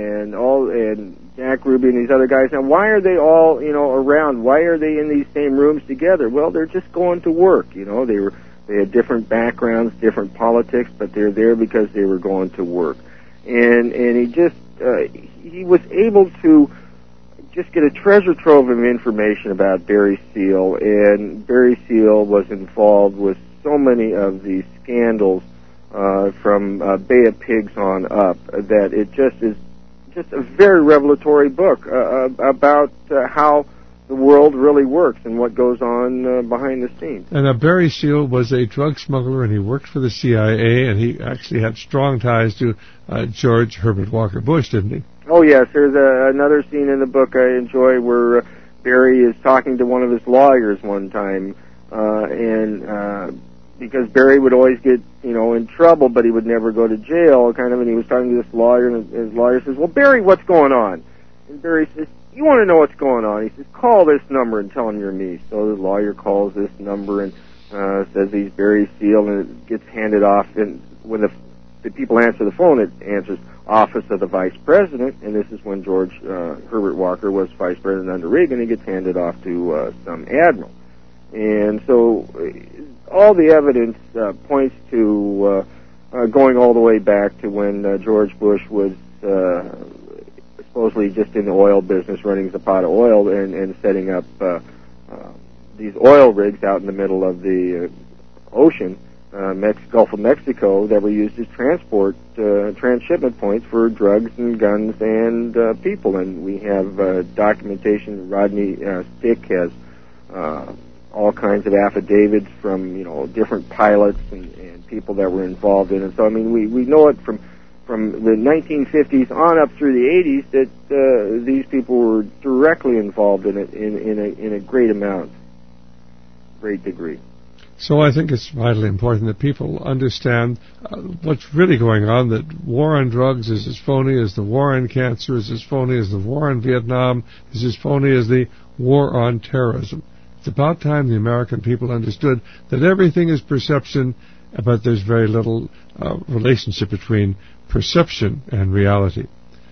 and Jack Ruby and these other guys. Now, why are they all, around? Why are they in these same rooms together? Well, they're just going to work. They had different backgrounds, different politics, but they're there because they were going to work. And he just, he was able to just get a treasure trove of information about Barry Seal, and Barry Seal was involved with so many of these scandals from Bay of Pigs on up that it just is just a very revelatory book about how the world really works and what goes on behind the scenes. And Barry Seal was a drug smuggler, and he worked for the CIA, and he actually had strong ties to George Herbert Walker Bush, didn't he? Oh, yes. There's another scene in the book I enjoy where Barry is talking to one of his lawyers one time, and because Barry would always get, in trouble, but he would never go to jail, and he was talking to this lawyer, and his lawyer says, well, Barry, what's going on? And Barry says, you want to know what's going on? He says, call this number and tell him you're me. So the lawyer calls this number and says he's Barry Seal, and it gets handed off, and when the people answer the phone, it answers Office of the Vice President, and this is when George Herbert Walker was Vice President under Reagan. He gets handed off to some admiral. And so all the evidence points to going all the way back to when George Bush was supposedly just in the oil business, running the pot of oil and setting up these oil rigs out in the middle of the ocean, Gulf of Mexico, that were used as transshipment points for drugs and guns and people. And we have documentation. Rodney Stick has all kinds of affidavits from different pilots and people that were involved in it. So we know it from the 1950s on up through the 80s that these people were directly involved in it in a great degree. So I think it's vitally important that people understand what's really going on, that war on drugs is as phony as the war on cancer, is as phony as the war in Vietnam, is as phony as the war on terrorism. It's about time the American people understood that everything is perception, but there's very little relationship between perception and reality.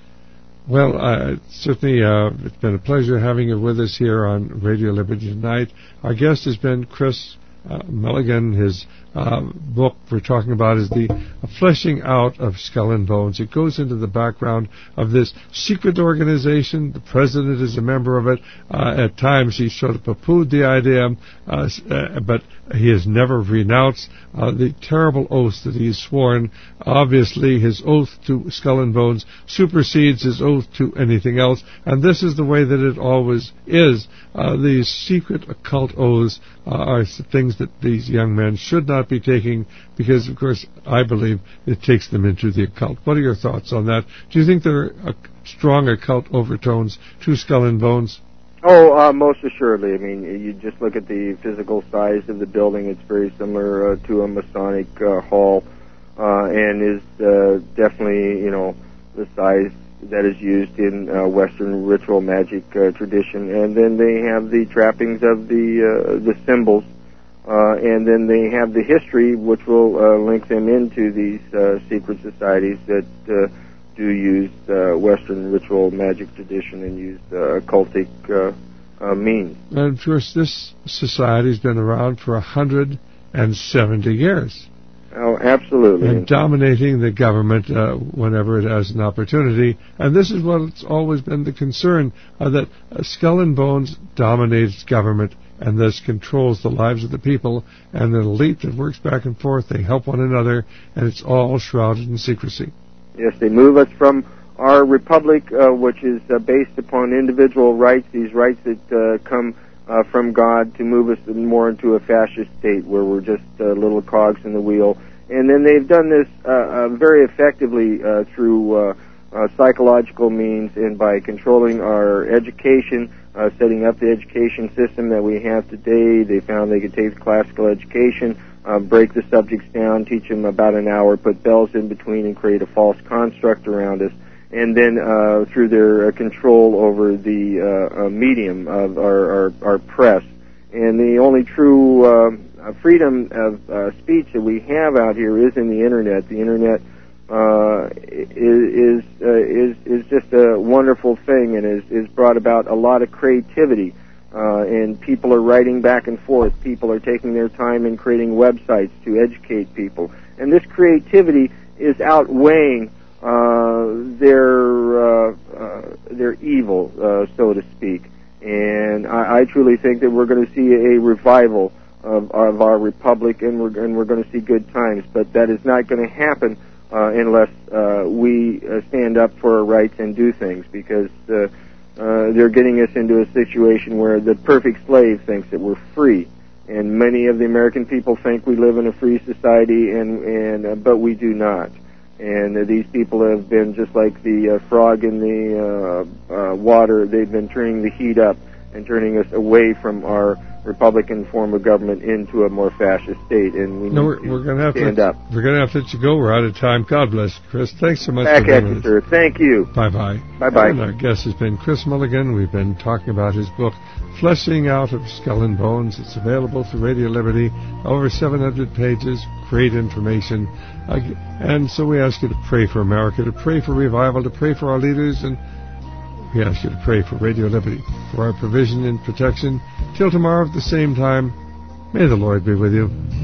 Well, certainly it's been a pleasure having you with us here on Radio Liberty tonight. Our guest has been Chris Milligan. His book we're talking about is The Fleshing Out of Skull and Bones. It goes into the background of this secret organization. The president is a member of it. At times he sort of poo-pooed the idea, but he has never renounced the terrible oaths that he's sworn. Obviously, his oath to Skull and Bones supersedes his oath to anything else, and this is the way that it always is. These secret occult oaths are things that these young men should not be taking, because, of course, I believe it takes them into the occult. What are your thoughts on that? Do you think there are strong occult overtones to Skull and Bones? Oh, most assuredly. I mean, you just look at the physical size of the building. It's very similar to a Masonic hall, and is definitely, the size that is used in Western ritual magic tradition. And then they have the trappings of the symbols, and then they have the history, which will link them into these secret societies that do use Western ritual magic tradition and use occultic means. And of course, this society's been around for 170 years. Oh, absolutely. And dominating the government whenever it has an opportunity. And this is what's always been the concern, that Skull and Bones dominates government and thus controls the lives of the people, and an elite that works back and forth. They help one another, and it's all shrouded in secrecy. Yes, they move us from our republic, which is based upon individual rights, these rights that come from God, to move us more into a fascist state where we're just little cogs in the wheel. And then they've done this very effectively through psychological means and by controlling our education, setting up the education system that we have today. They found they could take classical education, break the subjects down, teach them about an hour, put bells in between, and create a false construct around us. And then through their control over the medium of our press. And the only true freedom of speech that we have out here is in the Internet. The Internet is just a wonderful thing, and is brought about a lot of creativity. And people are writing back and forth. People are taking their time in creating websites to educate people. And this creativity is outweighing their evil, so to speak. And I truly think that we're going to see a revival of our republic, and we're going to see good times. But that is not going to happen unless we stand up for our rights and do things, because they're getting us into a situation where the perfect slave thinks that we're free. And many of the American people think we live in a free society, but we do not. And these people have been just like the frog in the water. They've been turning the heat up and turning us away from our Republican form of government into a more fascist state. And we're going to stand up. We're going to have to let you go. We're out of time. God bless you, Chris. Thanks so much for being with us. Sir. Thank you. Bye-bye. Bye-bye. And our guest has been Chris Milligan. We've been talking about his book, Fleshing Out of Skull and Bones. It's available through Radio Liberty. Over 700 pages. Great information. And so we ask you to pray for America, to pray for revival, to pray for our leaders, and we ask you to pray for Radio Liberty, for our provision and protection. Till tomorrow at the same time, may the Lord be with you.